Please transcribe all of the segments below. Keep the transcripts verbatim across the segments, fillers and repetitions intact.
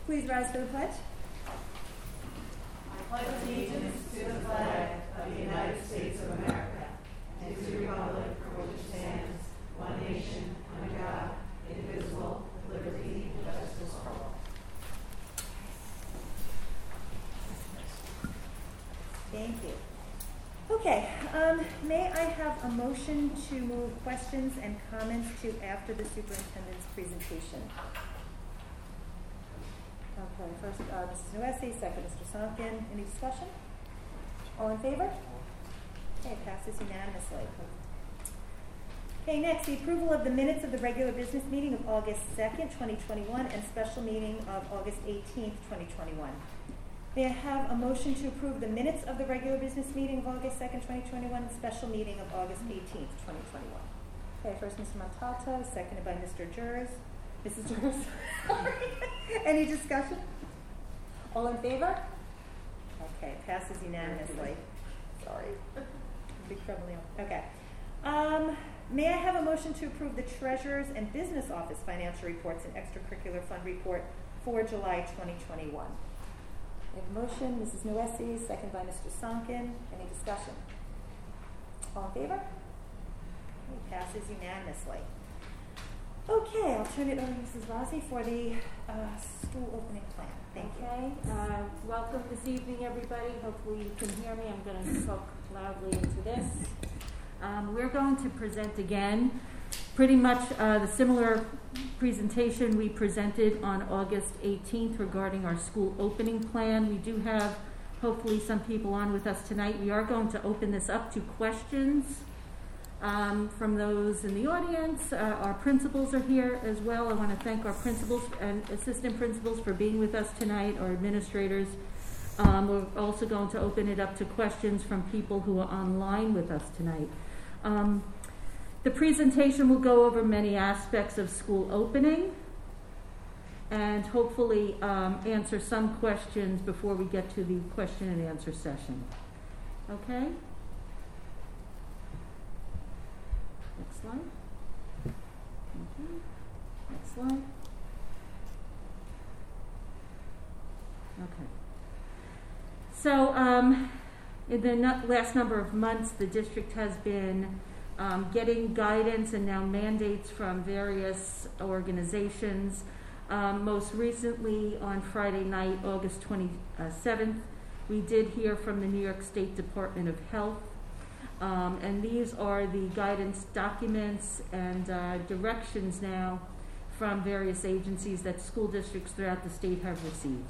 Please rise for the pledge. I pledge allegiance to the flag of the United States of America and to the republic for which it stands, one nation, under God, indivisible, with liberty and justice for all. Thank you. Okay, um, may I have a motion to move questions and comments to after the superintendent's presentation? Okay, first, uh, Missus Nuesi, second, Mister Sonkin. Any discussion? All in favor? Okay, passes unanimously. Okay, next, the approval of the minutes of the regular business meeting of August second, twenty twenty-one, and special meeting of August eighteenth, twenty twenty-one. May I have a motion to approve the minutes of the regular business meeting of August second, twenty twenty-one, and special meeting of August eighteenth, twenty twenty-one? Okay, first Mister Montalto, seconded by Mister Jers. Missus Jers, sorry. Any discussion? All in favor? Okay, passes unanimously. Sorry. Big trouble now. Okay. Um, may I have a motion to approve the Treasurer's and Business Office financial reports and extracurricular fund report for July twenty twenty-one? We have a motion, Missus Nuesi, second by Mister Sonkin. Any discussion? All in favor? It passes unanimously. Okay, I'll turn it over to Missus Rossi for the uh, school opening plan. Thank okay. you. Uh, welcome this evening, everybody. Hopefully you can hear me. I'm going to talk loudly into this. Um, we're going to present again pretty much uh, the similar presentation we presented on August eighteenth regarding our school opening plan. We do have, hopefully, some people on with us tonight. We are going to open this up to questions um, from those in the audience. Uh, our principals are here as well. I want to thank our principals and assistant principals for being with us tonight, our administrators. Um, we're also going to open it up to questions from people who are online with us tonight. Um, The presentation will go over many aspects of school opening and hopefully um, answer some questions before we get to the question and answer session. Okay? Next slide. Okay. Next slide. Okay. So, um, in the no- last number of months, the district has been Um, getting guidance and now mandates from various organizations. Um, most recently, on Friday night, August twenty-seventh, we did hear from the New York State Department of Health. Um, and these are the guidance documents and uh, directions now from various agencies that school districts throughout the state have received.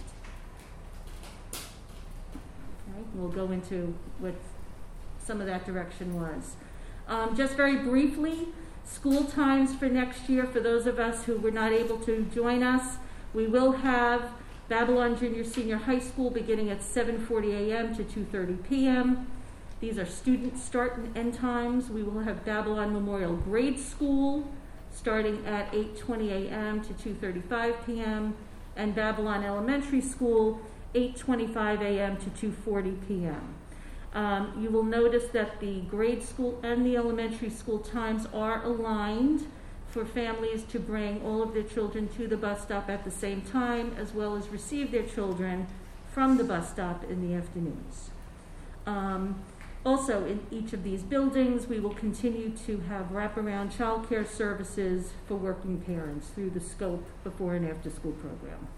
Okay, we'll go into what some of that direction was. Um, just very briefly, school times for next year, for those of us who were not able to join us, we will have Babylon Junior Senior High School beginning at seven forty a.m. to two thirty p.m. These are student start and end times. We will have Babylon Memorial Grade School starting at eight twenty a.m. to two thirty-five p.m. and Babylon Elementary School eight twenty-five a.m. to two forty p.m. Um, you will notice that the grade school and the elementary school times are aligned for families to bring all of their children to the bus stop at the same time, as well as receive their children from the bus stop in the afternoons. Um, also, in each of these buildings, we will continue to have wraparound child care services for working parents through the scope before and after school program.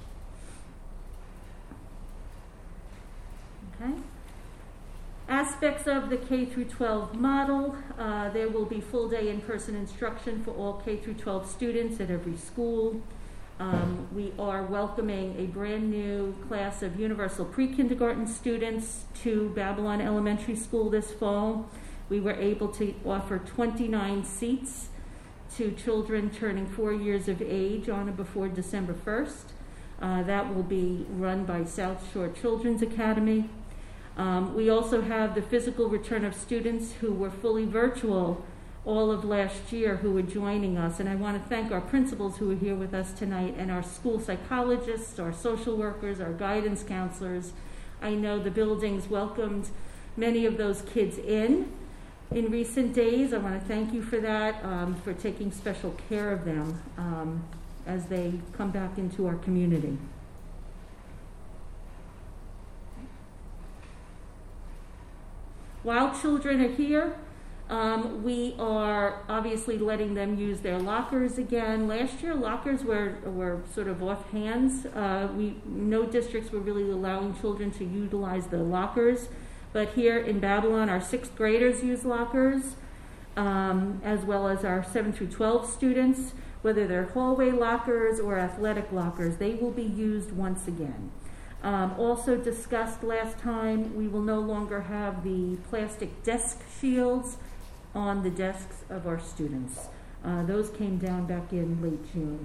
Okay. Aspects of the K through twelve model. Uh, there will be full day in-person instruction for all K through twelve students at every school. Um, we are welcoming a brand new class of universal pre-kindergarten students to Babylon Elementary School this fall. We were able to offer twenty-nine seats to children turning four years of age on or before December first. Uh, that will be run by South Shore Children's Academy. Um, we also have the physical return of students who were fully virtual all of last year who are joining us. And I want to thank our principals who are here with us tonight and our school psychologists, our social workers, our guidance counselors. I know the buildings welcomed many of those kids in in recent days. I want to thank you for that, um, for taking special care of them um, as they come back into our community. While children are here, um, we are obviously letting them use their lockers again. Last year, lockers were were sort of off hands. Uh, we no districts were really allowing children to utilize the lockers, but here in Babylon, our sixth graders use lockers, um, as well as our seven through twelve students. Whether they're hallway lockers or athletic lockers, they will be used once again. Um, also discussed last time, we will no longer have the plastic desk shields on the desks of our students. Uh, those came down back in late June.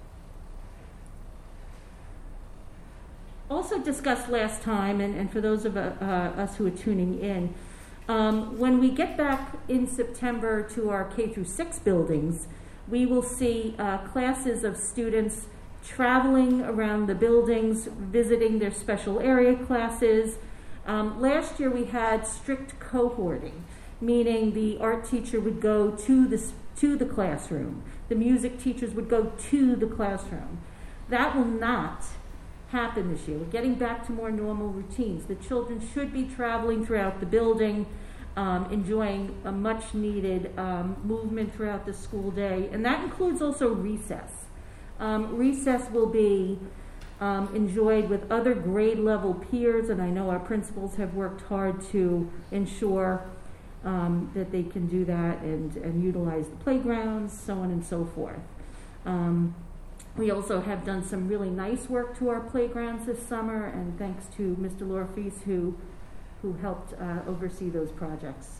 Also discussed last time, and, and for those of uh, us who are tuning in, um, when we get back in September to our K through six buildings, we will see uh, classes of students traveling around the buildings, visiting their special area classes. Um, last year we had strict cohorting, meaning the art teacher would go to the, to the classroom. The music teachers would go to the classroom. That will not happen this year. We're getting back to more normal routines. The children should be traveling throughout the building, um, enjoying a much needed um, movement throughout the school day, and that includes also recess. Um, recess will be um, enjoyed with other grade level peers, and I know our principals have worked hard to ensure um, that they can do that and, and utilize the playgrounds, so on and so forth. Um, we also have done some really nice work to our playgrounds this summer, and thanks to Mister Lorfees who, who helped uh, oversee those projects.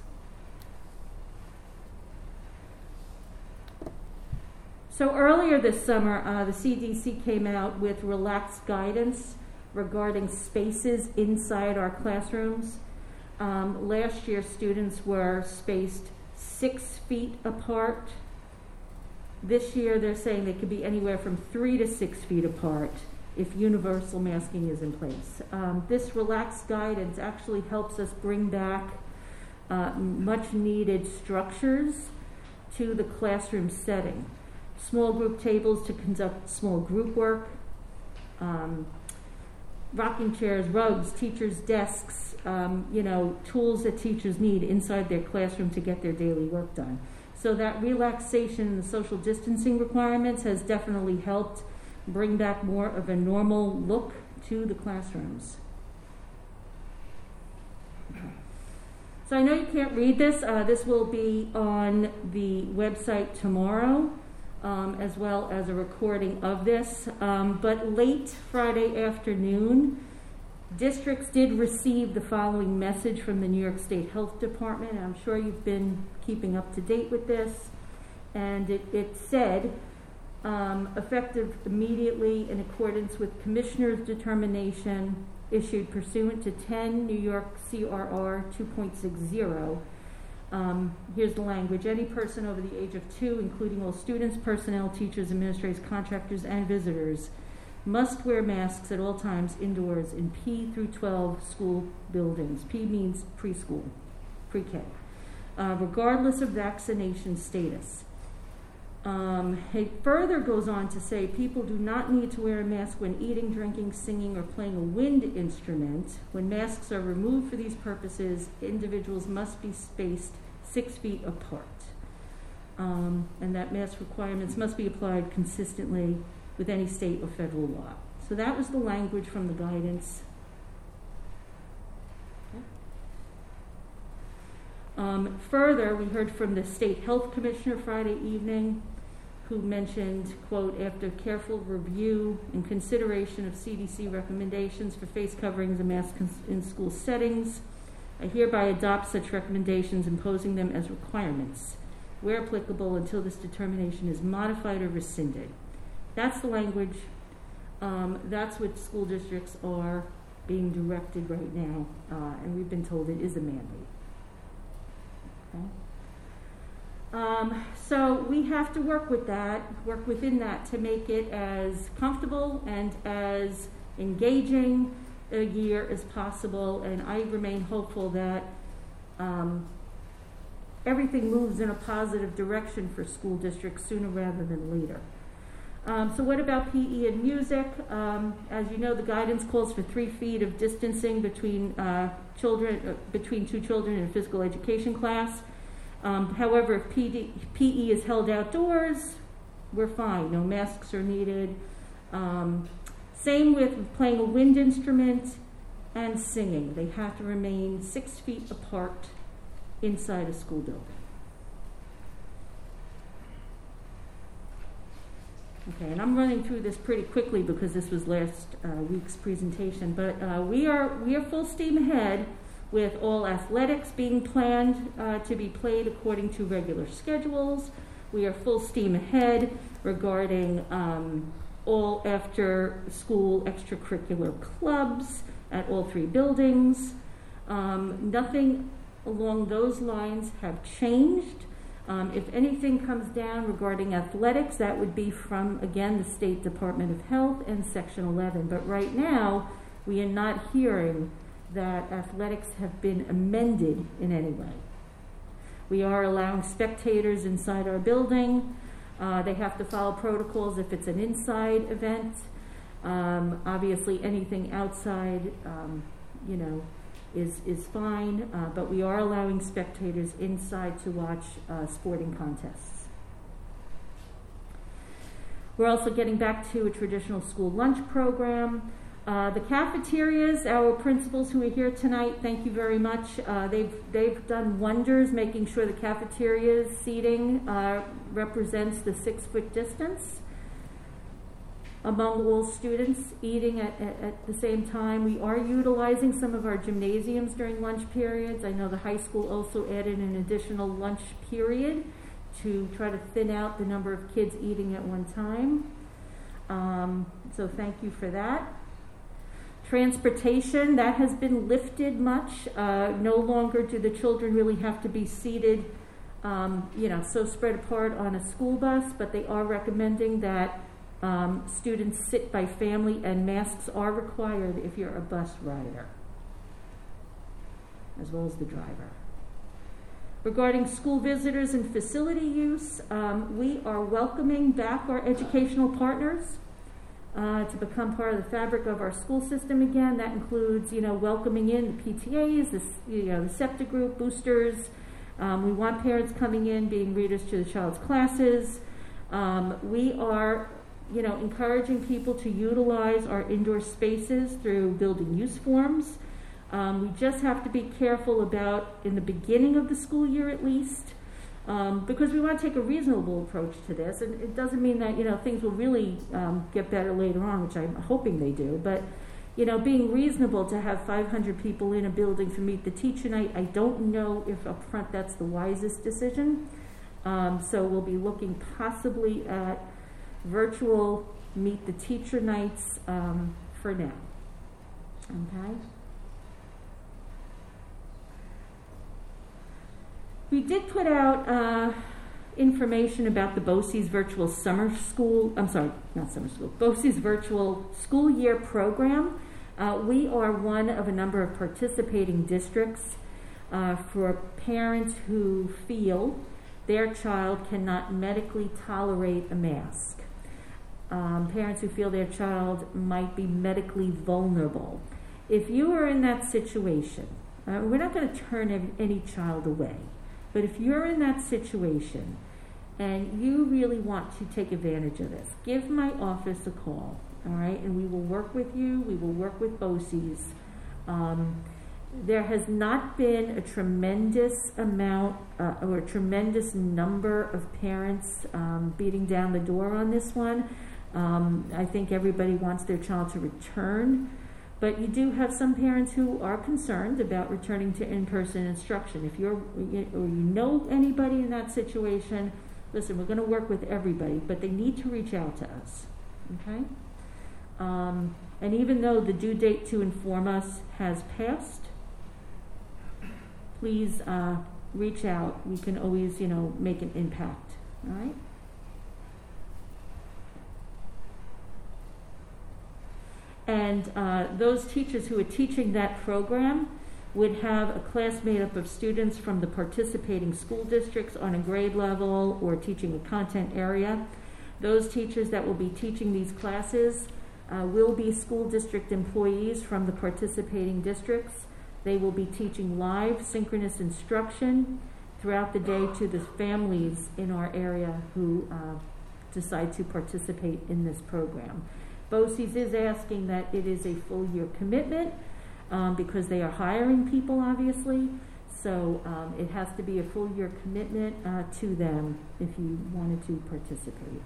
So earlier this summer, uh, the C D C came out with relaxed guidance regarding spaces inside our classrooms. Um, last year, students were spaced six feet apart. This year, they're saying they could be anywhere from three to six feet apart if universal masking is in place. Um, this relaxed guidance actually helps us bring back uh, much needed structures to the classroom setting. Small group tables to conduct small group work, um, rocking chairs, rugs, teachers' desks, um, you know, tools that teachers need inside their classroom to get their daily work done. So that relaxation in the social distancing requirements has definitely helped bring back more of a normal look to the classrooms. So I know you can't read this. Uh, this will be on the website tomorrow. Um, as well as a recording of this. Um, but late Friday afternoon, districts did receive the following message from the New York State Health Department. And I'm sure you've been keeping up to date with this. And it, it said, um, effective immediately in accordance with Commissioner's determination issued pursuant to ten New York C R R two point six zero. Um, here's the language. Any person over the age of two, including all students, personnel, teachers, administrators, contractors, and visitors, must wear masks at all times indoors in P through twelve school buildings. P means preschool, pre-K, uh, regardless of vaccination status. Um, it further goes on to say people do not need to wear a mask when eating, drinking, singing, or playing a wind instrument. When masks are removed for these purposes, individuals must be spaced six feet apart. Um, and that mask requirements must be applied consistently with any state or federal law. So that was the language from the guidance. Um, further, we heard from the State Health Commissioner Friday evening, who mentioned, quote, after careful review and consideration of C D C recommendations for face coverings and masks in school settings, I hereby adopt such recommendations, imposing them as requirements, where applicable, until this determination is modified or rescinded. That's the language. Um, that's what school districts are being directed right now, uh, and we've been told it is a mandate. Okay. Um, so we have to work with that, work within that to make it as comfortable and as engaging a year as possible, and I remain hopeful that um, everything moves in a positive direction for school districts sooner rather than later. Um, so what about P E and music? Um, as you know, the guidance calls for three feet of distancing between uh, children, uh, between two children in a physical education class. Um, however, if P D, P E is held outdoors, we're fine. No masks are needed. Um, same with playing a wind instrument and singing. They have to remain six feet apart inside a school building. Okay, and I'm running through this pretty quickly because this was last uh, week's presentation, but uh, we are we are full steam ahead with all athletics being planned uh, to be played according to regular schedules. We are full steam ahead regarding um, all after-school extracurricular clubs at all three buildings. Um, nothing along those lines have changed. Um, if anything comes down regarding athletics, that would be from, again, the State Department of Health and Section eleven. But right now, we are not hearing that athletics have been amended in any way. We are allowing spectators inside our building. Uh, they have to follow protocols if it's an inside event. Um, obviously, anything outside, um, you know, is is fine, uh, but we are allowing spectators inside to watch uh, sporting contests. We're also getting back to a traditional school lunch program. Uh, the cafeterias, our principals who are here tonight, thank you very much. Uh, they've they've done wonders making sure the cafeterias seating uh, represents the six-foot distance among all students eating at, at, at the same time. We are utilizing some of our gymnasiums during lunch periods. I know the high school also added an additional lunch period to try to thin out the number of kids eating at one time. Um, so thank you for that. Transportation, that has been lifted much. Uh, no longer do the children really have to be seated, um, you know, so spread apart on a school bus, but they are recommending that Um, students sit by family, and masks are required if you're a bus rider, as well as the driver. Regarding school visitors and facility use, um, we are welcoming back our educational partners uh, to become part of the fabric of our school system again. That includes, you know, welcoming in the P T As, the, you know, the SEPTA group, boosters. Um, we want parents coming in, being readers to the child's classes. Um, we are you know, encouraging people to utilize our indoor spaces through building use forms. Um, we just have to be careful about, in the beginning of the school year at least, um, because we want to take a reasonable approach to this. And it doesn't mean that, you know, things will really um, get better later on, which I'm hoping they do. But, you know, being reasonable to have five hundred people in a building for Meet the Teacher Night, I don't know if up front that's the wisest decision. Um, so we'll be looking possibly at virtual Meet the Teacher Nights um, for now. Okay. We did put out uh, information about the BOCES virtual summer school, I'm sorry, not summer school, BOCES virtual school year program. Uh, we are one of a number of participating districts uh, for parents who feel their child cannot medically tolerate a mask. Um, parents who feel their child might be medically vulnerable. If you are in that situation, uh, we're not going to turn any, any child away, but if you're in that situation and you really want to take advantage of this, give my office a call, all right? And we will work with you. We will work with BOCES. Um, there has not been a tremendous amount uh, or a tremendous number of parents um, beating down the door on this one. Um, I think everybody wants their child to return, but you do have some parents who are concerned about returning to in-person instruction. If you're or you know anybody in that situation, listen, we're going to work with everybody, but they need to reach out to us, okay? Um, and even though the due date to inform us has passed, please uh, reach out. We can always, you know, make an impact, all right? And uh, those teachers who are teaching that program would have a class made up of students from the participating school districts on a grade level or teaching a content area. Those teachers that will be teaching these classes uh, will be school district employees from the participating districts. They will be teaching live synchronous instruction throughout the day to the families in our area who uh, decide to participate in this program. BOCES is asking that it is a full year commitment um, because they are hiring people, obviously. So um, it has to be a full year commitment uh, to them if you wanted to participate.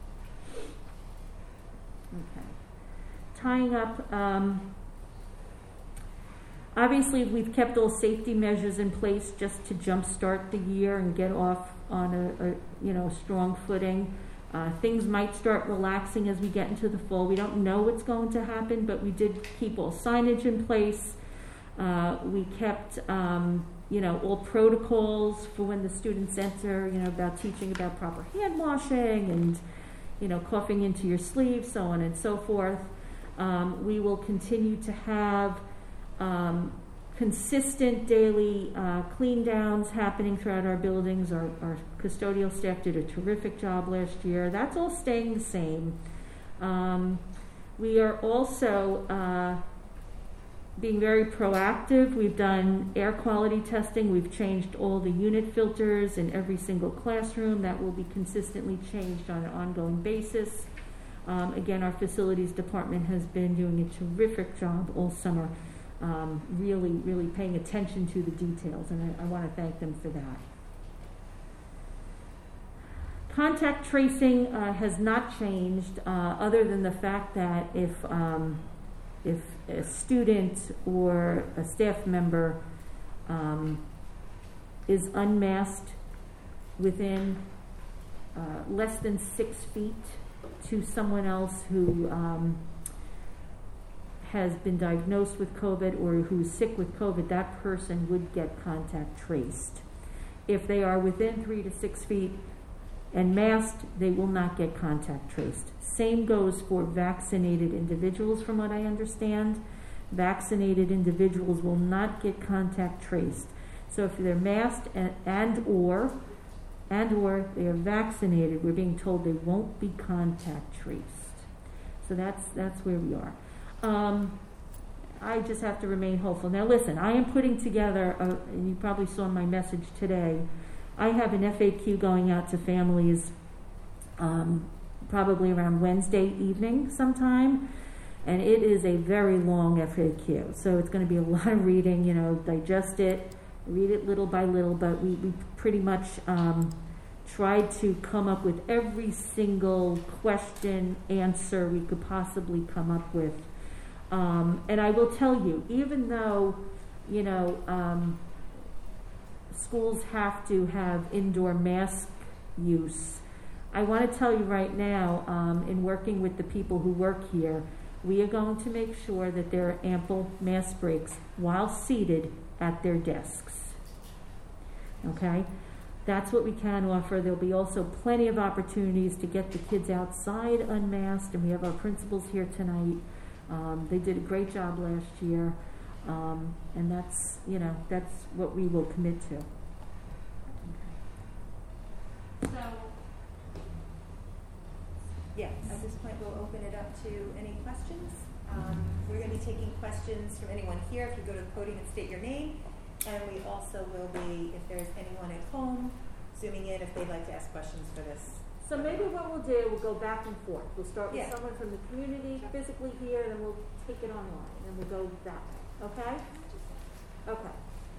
Okay. Tying up, um, obviously we've kept all safety measures in place just to jumpstart the year and get off on a, a you know strong footing. Uh, things might start relaxing as we get into the fall. We don't know what's going to happen, but we did keep all signage in place. Uh, we kept, um, you know, all protocols for when the students enter, you know, about teaching about proper hand washing and, you know, coughing into your sleeve, so on and so forth. Um, we will continue to have um, consistent daily uh, clean downs happening throughout our buildings. Our, our custodial staff did a terrific job last year. That's all staying the same. Um, we are also uh, being very proactive. We've done air quality testing. We've changed all the unit filters in every single classroom. That will be consistently changed on an ongoing basis. Um, again, our facilities department has been doing a terrific job all summer. Um, really, really paying attention to the details, and I, I want to thank them for that. Contact tracing uh, has not changed, uh, other than the fact that if um, if a student or a staff member um, is unmasked within uh, less than six feet to someone else who um, has been diagnosed with COVID or who's sick with COVID, that person would get contact traced. If they are within three to six feet and masked, they will not get contact traced. Same goes for vaccinated individuals, from what I understand. Vaccinated individuals will not get contact traced. So if they're masked and, and or and or they are vaccinated, we're being told they won't be contact traced. So that's that's where we are. Um, I just have to remain hopeful. Now listen, I am putting together, a, and you probably saw my message today, I have an F A Q going out to families um, probably around Wednesday evening sometime, and it is a very long F A Q. So it's going to be a lot of reading, you know, digest it, read it little by little, but we, we pretty much um, tried to come up with every single question, answer we could possibly come up with. Um, and I will tell you, even though, you know, um, schools have to have indoor mask use, I want to tell you right now, um, in working with the people who work here, we are going to make sure that there are ample mask breaks while seated at their desks. Okay? That's what we can offer. There'll be also plenty of opportunities to get the kids outside unmasked, and we have our principals here tonight. Um, they did a great job last year, um, and that's, you know, that's what we will commit to. So, yeah, at this point we'll open it up to any questions. Um, we're going to be taking questions from anyone here. If you go to the podium and state your name, and we also will be, if there's anyone at home, zooming in if they'd like to ask questions for this. So maybe what we'll do, we'll go back and forth. We'll start with Yeah. someone from the community physically here, and then we'll take it online, and we'll go that way. Okay? Okay.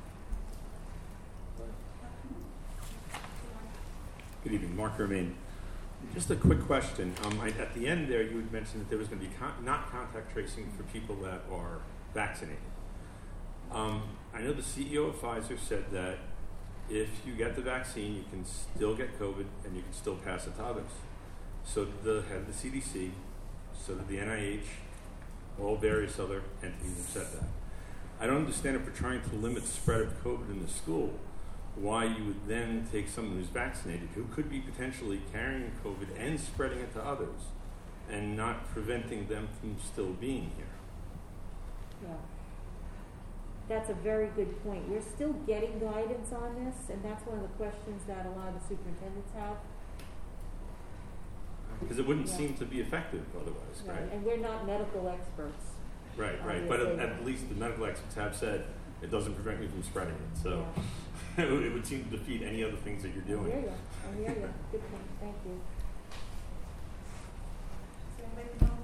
Good evening, Mark Romaine. Just a quick question. Um, I, at the end there, you had mentioned that there was going to be con- not contact tracing for people that are vaccinated. Um, I know the C E O of Pfizer said that if you get the vaccine, you can still get COVID and you can still pass it to others. So did the head of the C D C, so did the N I H, all various other entities have said that. I don't understand if we're trying to limit the spread of COVID in the school, why you would then take someone who's vaccinated, who could be potentially carrying COVID and spreading it to others, and not preventing them from still being here. Yeah. That's a very good point. We're still getting guidance on this, and that's one of the questions that a lot of the superintendents have. Because it wouldn't Yeah. seem to be effective otherwise, Right, right? and we're not medical experts. Right, right. But Obviously. at, at least the medical experts have said it doesn't prevent you from spreading it. So Yeah. it would- it would seem to defeat any other things that you're I hear doing. you, I hear you. Good point, thank you. Does anybody know?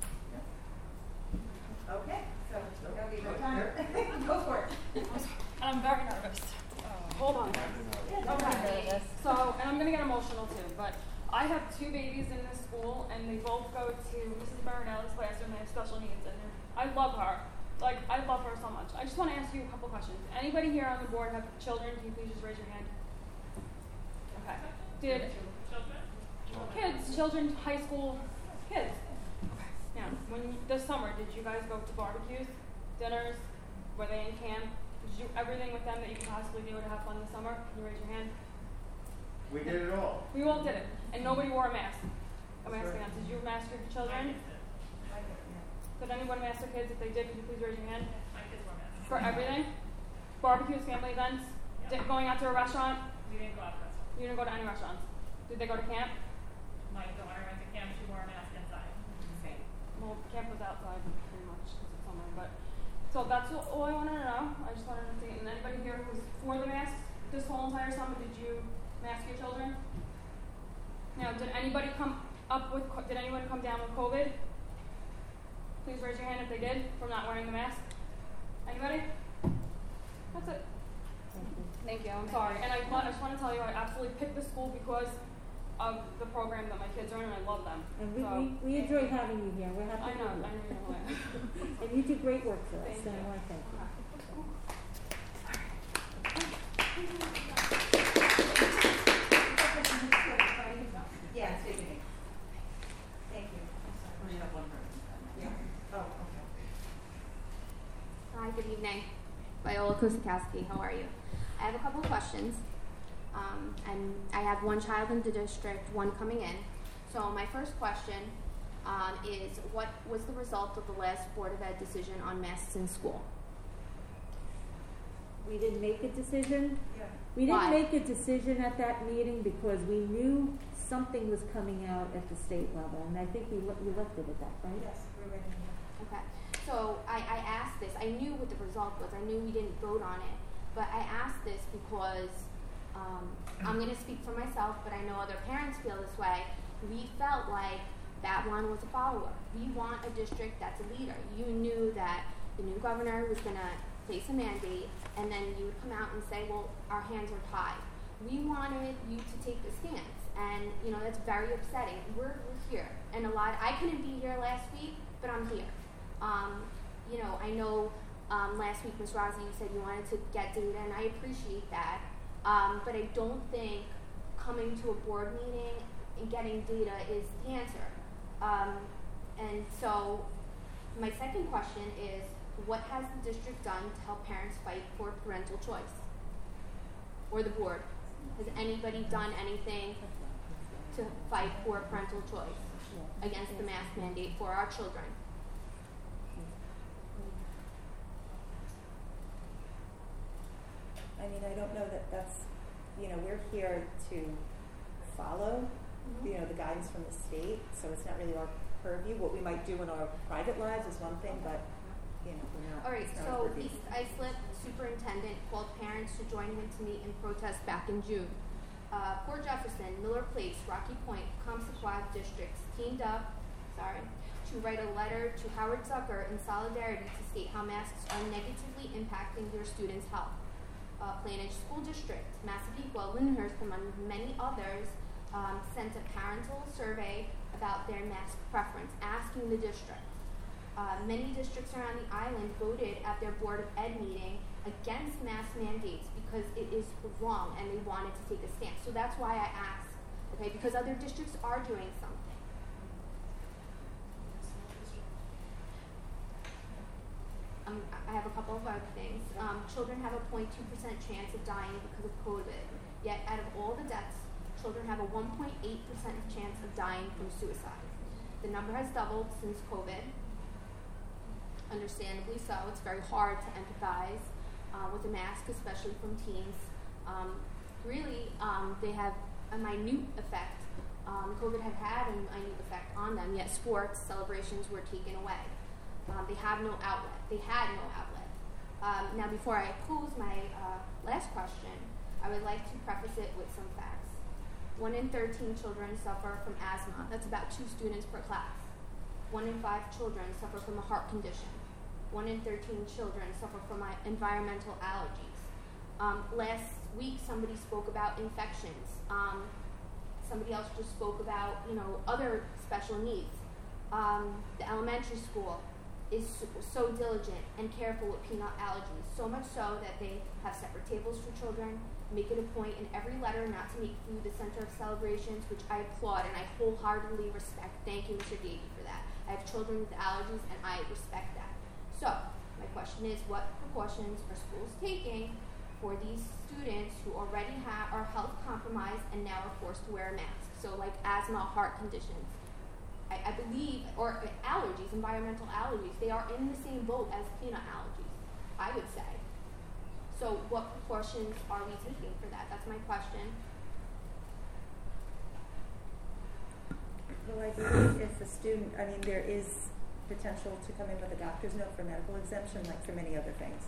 No? Okay, so we're gonna be your time. Go for it. I'm very nervous. Uh, hold on. Okay. So, and I'm gonna get emotional too, but I have two babies in this school, and they both go to Missus Baronella's classroom. They have special needs, and I love her. Like, I love her so much. I just want to ask you a couple questions. Anybody here on the board have children? Can you please just raise your hand? Okay. Did kids, children, high school kids? Okay. Now, when you, this summer, did you guys go to barbecues, dinners? Were they in camp? Did you do everything with them that you could possibly do to have fun this summer? Can you raise your hand? We did it all. We all did it, and nobody wore a mask. I'm asking them, did you mask your children? Did anyone mask their kids? If they did, could you please raise your hand? My kids were masked. For everything? Barbecues, family events? Yep. Did, going out to a restaurant? We didn't go out to restaurants. You didn't go to any restaurants. Did they go to camp? My daughter went to camp. She wore a mask inside. Same. Well, camp was outside pretty much because it's summer, but so that's all, all I wanted to know. I just wanted to see. And anybody here who's for the masks this whole entire summer? Did you mask your children? Now, did anybody come up with? co- Did anyone come down with COVID? Please raise your hand if they did from not wearing the mask. Anybody? That's it. Thank you. I'm sorry. And I, wa- I just want to tell you, I absolutely picked this school because of the program that my kids are in, and I love them. And we, So, we, we thank enjoy you. having you here, we're happy I to know. have I you. know you know. And you do great work for us, Thank and I you. want to thank you. Yeah, state your name. Thank you. We have one person. Yeah. Oh, okay. Hi, good evening. Viola Kosakowski, how are you? I have a couple of questions. Um, and I have one child in the district, one coming in. So my first question um, is, what was the result of the last Board of Ed decision on masks in school? We didn't make a decision. Yeah. We didn't Why? make a decision at that meeting because we knew something was coming out at the state level, and I think we, le- we left it at that, right? Yes, we're ready. Okay. So I, I asked this. I knew what the result was. I knew we didn't vote on it. But I asked this because um, I'm going to speak for myself, but I know other parents feel this way. We felt like Babylon was a follower. We want a district that's a leader. You knew that the new governor was going to place a mandate, and then you would come out and say, well, our hands are tied. We wanted you to take a stance, and, you know, that's very upsetting. We're, we're here, and a lot, I couldn't be here last week, but I'm here. Um, you know, I know um, last week, Miz Rossi, you said you wanted to get data, and I appreciate that, um, but I don't think coming to a board meeting and getting data is the answer. Um, and so my second question is, what has the district done to help parents fight for parental choice? Or the board? Has anybody done anything to fight for parental choice against the mask mandate for our children? I mean, I don't know that that's, you know, we're here to follow, you know, the guidance from the state, so it's not really our purview. What we might do in our private lives is one thing, but, you know, we're not. All right, it's not our so purview. East Islip superintendent called parents to join him to meet in protest back in June. Uh, Port Jefferson, Miller Place, Rocky Point, Comstock districts teamed up, sorry, to write a letter to Howard Zucker in solidarity to state how masks are negatively impacting their students' health. Uh, Plainage School District, Massapequa, Lyndhurst, among many others, um, sent a parental survey about their mask preference, asking the district. Uh, many districts around the island voted at their Board of Ed meeting against mask mandates because it is wrong and they wanted to take a stance. So that's why I asked, okay, because other districts are doing something. Um, I have a couple of other things. Um, children have a zero point two percent chance of dying because of COVID. Yet out of all the deaths, children have a one point eight percent chance of dying from suicide. The number has doubled since COVID. Understandably so. It's very hard to empathize uh, with a mask, especially from teens. Um, really, um, they have a minute effect um, COVID had had an undue effect on them, yet sports celebrations were taken away. Um, they have no outlet. They had no outlet. Um, now, before I pose my uh, last question, I would like to preface it with some facts. One in thirteen children suffer from asthma. That's about two students per class. One in five children suffer from a heart condition. One in thirteen children suffer from uh, environmental allergies. Um, last week, somebody spoke about infections. Um, somebody else just spoke about, you know, other special needs. Um, the elementary school is so, so diligent and careful with peanut allergies, so much so that they have separate tables for children, make it a point in every letter not to make food the center of celebrations, which I applaud and I wholeheartedly respect. Thank you, Mister Davey, for that. I have children with allergies and I respect that. So, my question is, what precautions are schools taking for these students who already have, are health compromised and now are forced to wear a mask? So, like asthma, heart conditions. I, I believe, or uh, allergies, environmental allergies, they are in the same boat as peanut allergies, I would say. So what precautions are we taking for that? That's my question. Well, I believe if a student, I mean, there is potential to come in with a doctor's note for medical exemption, like for many other things.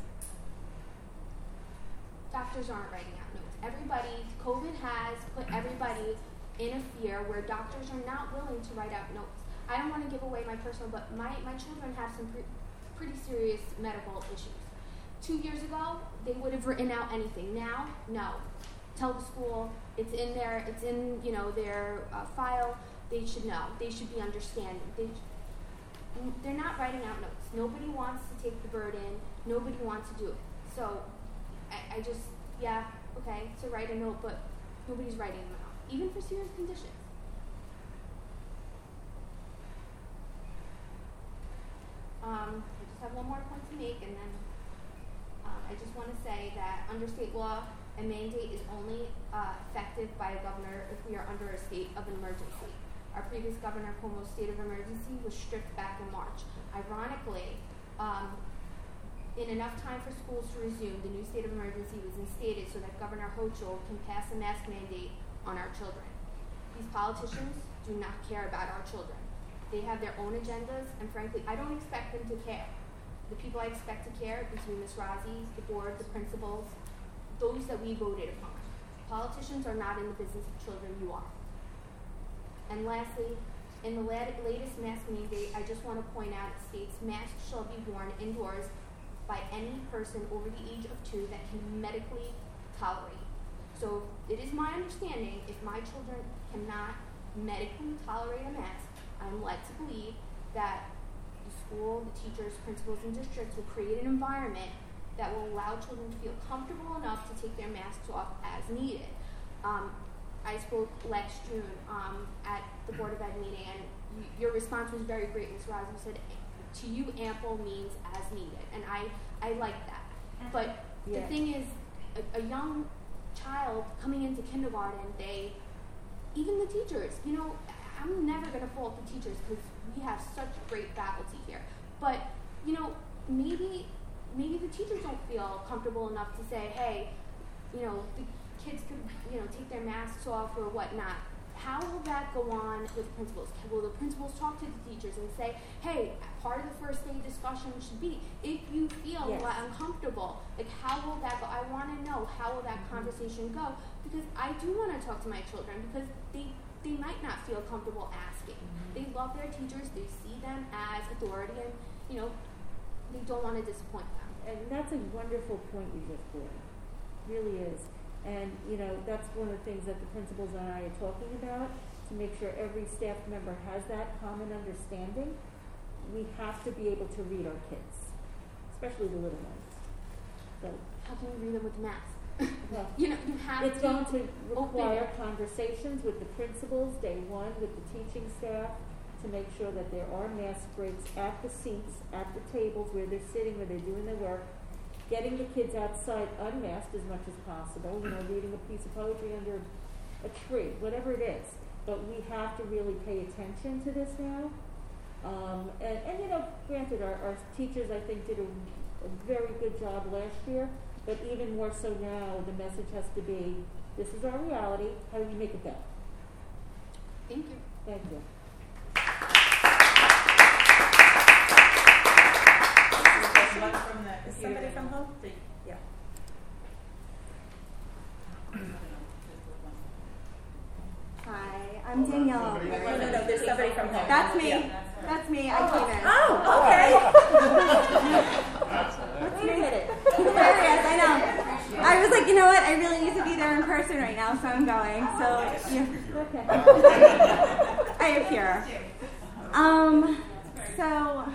Doctors aren't writing out notes. Everybody, COVID has put everybody in a fear where doctors are not willing to write out notes. I don't want to give away my personal, but my, my children have some pre- pretty serious medical issues. Two years ago, they would have written out anything. Now, no. Tell the school, it's in their, it's in, you know, their uh, file. They should know. They should be understanding. They, they're not writing out notes. Nobody wants to take the burden. Nobody wants to do it. So, I, I just, yeah, okay, to write a note, but nobody's writing them out, even for serious conditions. Um, I just have one more point to make, and then uh, I just want to say that under state law, a mandate is only uh, effective by a governor if we are under a state of emergency. Our previous governor, Cuomo's state of emergency was stripped back in March. Ironically, um, in enough time for schools to resume, the new state of emergency was instated so that Governor Hochul can pass a mask mandate on our children. These politicians do not care about our children. They have their own agendas, and frankly, I don't expect them to care. The people I expect to care between Miz Razi, the board, the principals, those that we voted upon. Politicians are not in the business of children, you are. And lastly, in the lat- latest mask mandate, I just want to point out it states masks shall be worn indoors by any person over the age of two that can medically tolerate. So it is my understanding if my children cannot medically tolerate a mask, I'm led to believe that the school, the teachers, principals, and districts will create an environment that will allow children to feel comfortable enough to take their masks off as needed. Um, I spoke last June um, at the Board of Ed meeting, and y- your response was very great, Miz Razi. You said, to you, ample means as needed, and I, I like that. But Yeah. the thing is, a, a young child coming into kindergarten, they, even the teachers, you know, I'm never going to fault the teachers because we have such great faculty here. But, you know, maybe maybe the teachers don't feel comfortable enough to say, hey, you know, the kids could, you know, take their masks off or whatnot. How will that go on with principals? Will the principals talk to the teachers and say, hey, part of the first day discussion should be, if you feel Yes. like uncomfortable, like how will that go? I want to know how will that conversation go, because I do want to talk to my children because they, they might not feel comfortable asking. Mm-hmm. They love their teachers, they see them as authority, and, you know, they don't want to disappoint them. And that's a wonderful point you just brought up. Really is. And, you know, that's one of the things that the principals and I are talking about, to make sure every staff member has that common understanding. We have to be able to read our kids, especially the little ones. So, How can we read them with masks? well, You know, you have it's to going to require open. conversations with the principals, day one, with the teaching staff, to make sure that there are mask breaks at the seats, at the tables where they're sitting, where they're doing their work, getting the kids outside unmasked as much as possible, you know, reading a piece of poetry under a tree, whatever it is. But we have to really pay attention to this now. Um, and, and, you know, granted, our, our teachers, I think, did a, a very good job last year, but even more so now, the message has to be, this is our reality, how do we make it better? Thank you. Thank you. One from the Is somebody from home? Yeah. Hi, I'm Danielle. Somebody- No, no, no, there's somebody from home. That's me. Yeah. That's me. I came in. Oh, okay. Wait a minute. Hilarious, I know. I was like, you know what? I really need to be there in person right now, so I'm going. So, yeah. Okay. I appear. Um, so,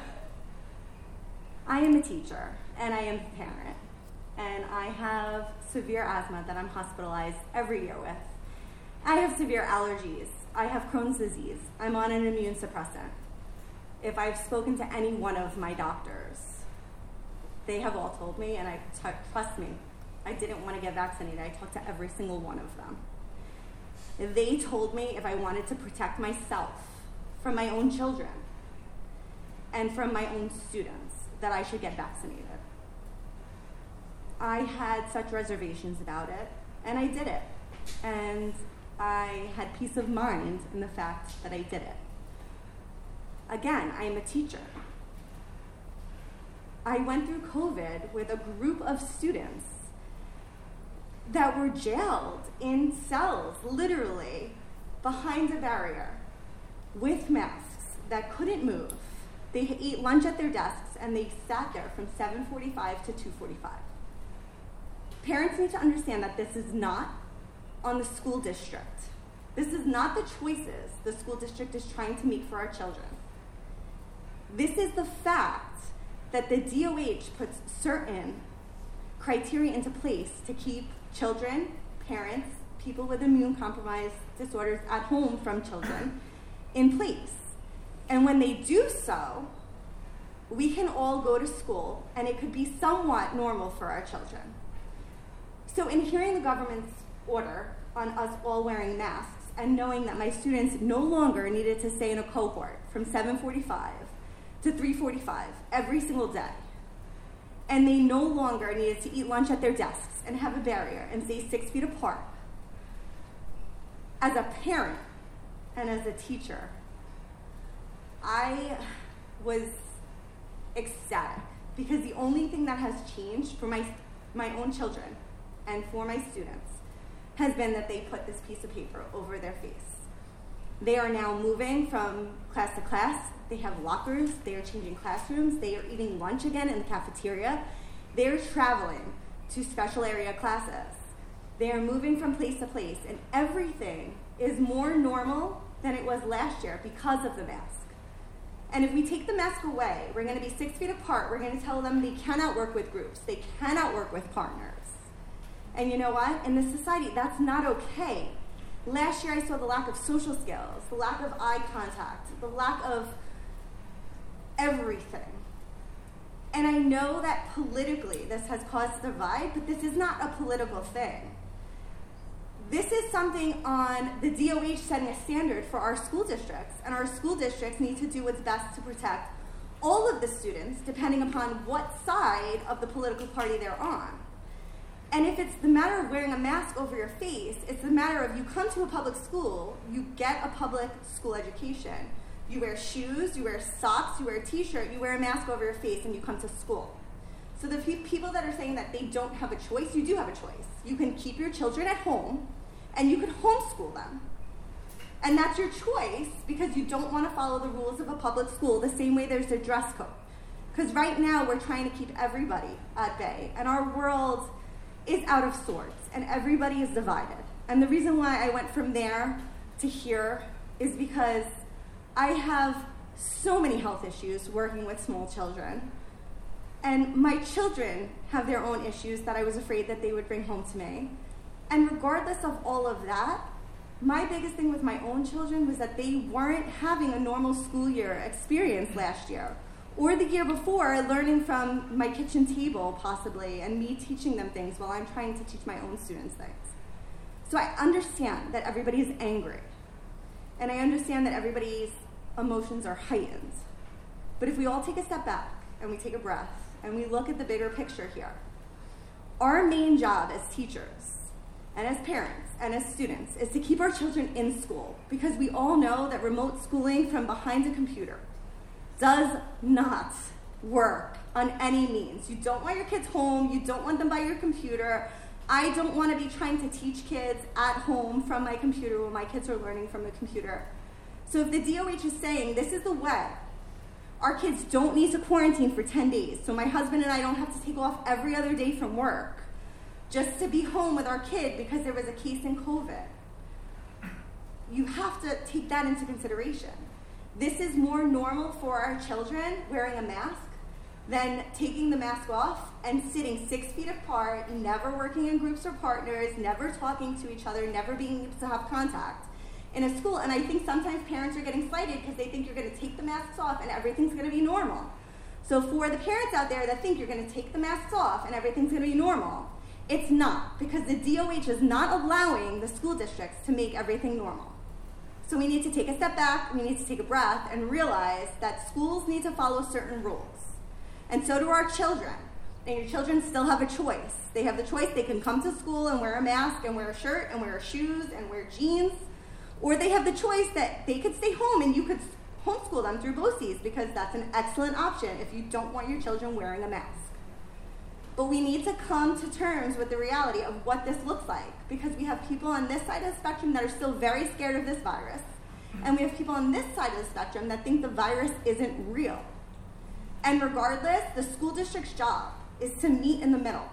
I am a teacher, and I am a parent, and I have severe asthma that I'm hospitalized every year with. I have severe allergies. I have Crohn's disease. I'm on an immune suppressant. If I've spoken to any one of my doctors, they have all told me, and I t- trust me, I didn't want to get vaccinated. I talked to every single one of them. They told me if I wanted to protect myself from my own children and from my own students, that I should get vaccinated. I had such reservations about it, and I did it. And I had peace of mind in the fact that I did it. Again, I am a teacher. I went through COVID with a group of students that were jailed in cells, literally, behind a barrier, with masks, that couldn't move. They ate lunch at their desks, and they sat there from seven forty-five to two forty-five. Parents need to understand that this is not on the school district. This is not the choices the school district is trying to make for our children. This is the fact that the D O H puts certain criteria into place to keep children, parents, people with immune compromised disorders at home from children in place. And when they do so, we can all go to school, and it could be somewhat normal for our children. So in hearing the government's order on us all wearing masks, and knowing that my students no longer needed to stay in a cohort from seven forty-five to three forty-five every single day, and they no longer needed to eat lunch at their desks and have a barrier and stay six feet apart, as a parent and as a teacher, I was ecstatic, because the only thing that has changed for my my own children and for my students has been that they put this piece of paper over their face. They are now moving from class to class. They have lockers. They are changing classrooms. They are eating lunch again in the cafeteria. They are traveling to special area classes. They are moving from place to place, and everything is more normal than it was last year because of the mask. And if we take the mask away, we're going to be six feet apart. We're going to tell them they cannot work with groups. They cannot work with partners. And you know what? In this society, that's not okay. Last year, I saw the lack of social skills, the lack of eye contact, the lack of everything. And I know that politically this has caused a divide, but this is not a political thing. This is something on the D O H setting a standard for our school districts, and our school districts need to do what's best to protect all of the students, depending upon what side of the political party they're on. And if it's the matter of wearing a mask over your face, it's the matter of you come to a public school, you get a public school education. You wear shoes, you wear socks, you wear a t-shirt, you wear a mask over your face, and you come to school. So the pe- people that are saying that they don't have a choice, you do have a choice. You can keep your children at home, and you can homeschool them. And that's your choice, because you don't want to follow the rules of a public school the same way there's a dress code. Because right now we're trying to keep everybody at bay, and our world is out of sorts, and everybody is divided. And the reason why I went from there to here is because I have so many health issues working with small children, and my children have their own issues that I was afraid that they would bring home to me. And regardless of all of that, my biggest thing with my own children was that they weren't having a normal school year experience last year, or the year before, learning from my kitchen table, possibly, and me teaching them things while I'm trying to teach my own students things. So I understand that everybody is angry, and I understand that everybody's emotions are heightened. But if we all take a step back, and we take a breath, and we look at the bigger picture here, our main job as teachers, and as parents and as students is to keep our children in school, because we all know that remote schooling from behind a computer does not work on any means. You don't want your kids home. You don't want them by your computer. I don't want to be trying to teach kids at home from my computer when my kids are learning from a computer. So if the D O H is saying this is the way, our kids don't need to quarantine for ten days, so my husband and I don't have to take off every other day from work just to be home with our kid because there was a case in COVID. You have to take that into consideration. This is more normal for our children wearing a mask than taking the mask off and sitting six feet apart, never working in groups or partners, never talking to each other, never being able to have contact in a school. And I think sometimes parents are getting slighted because they think you're going to take the masks off and everything's going to be normal. So for the parents out there that think you're going to take the masks off and everything's going to be normal, it's not, because the D O H is not allowing the school districts to make everything normal. So we need to take a step back, we need to take a breath and realize that schools need to follow certain rules. And so do our children. And your children still have a choice. They have the choice, they can come to school and wear a mask and wear a shirt and wear shoes and wear jeans. Or they have the choice that they could stay home and you could homeschool them through BOCES, because that's an excellent option if you don't want your children wearing a mask. But we need to come to terms with the reality of what this looks like, because we have people on this side of the spectrum that are still very scared of this virus, and we have people on this side of the spectrum that think the virus isn't real. And regardless, the school district's job is to meet in the middle.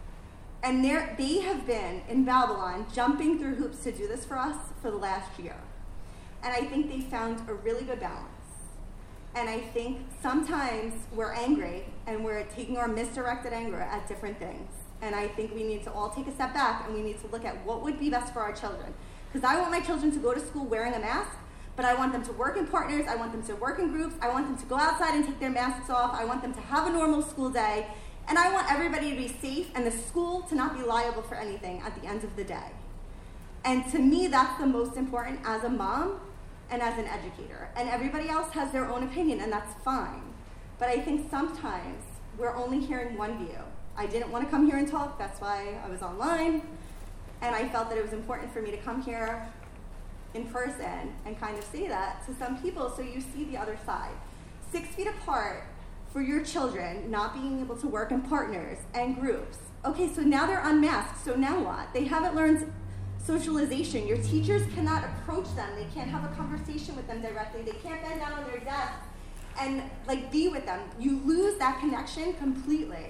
And they have been, in Babylon, jumping through hoops to do this for us for the last year. And I think they found a really good balance. And I think sometimes we're angry and we're taking our misdirected anger at different things. And I think we need to all take a step back and we need to look at what would be best for our children. Because I want my children to go to school wearing a mask, but I want them to work in partners, I want them to work in groups, I want them to go outside and take their masks off, I want them to have a normal school day, and I want everybody to be safe and the school to not be liable for anything at the end of the day. And to me, that's the most important as a mom and as an educator. And everybody else has their own opinion, and that's fine. But I think sometimes we're only hearing one view. I didn't want to come here and talk, that's why I was online, and I felt that it was important for me to come here in person and kind of say that to some people so you see the other side. Six feet apart for your children not being able to work in partners and groups. Okay, so now they're unmasked, so now what? They haven't learned socialization. Your teachers cannot approach them. They can't have a conversation with them directly. They can't bend down on their desk and like be with them. You lose that connection completely.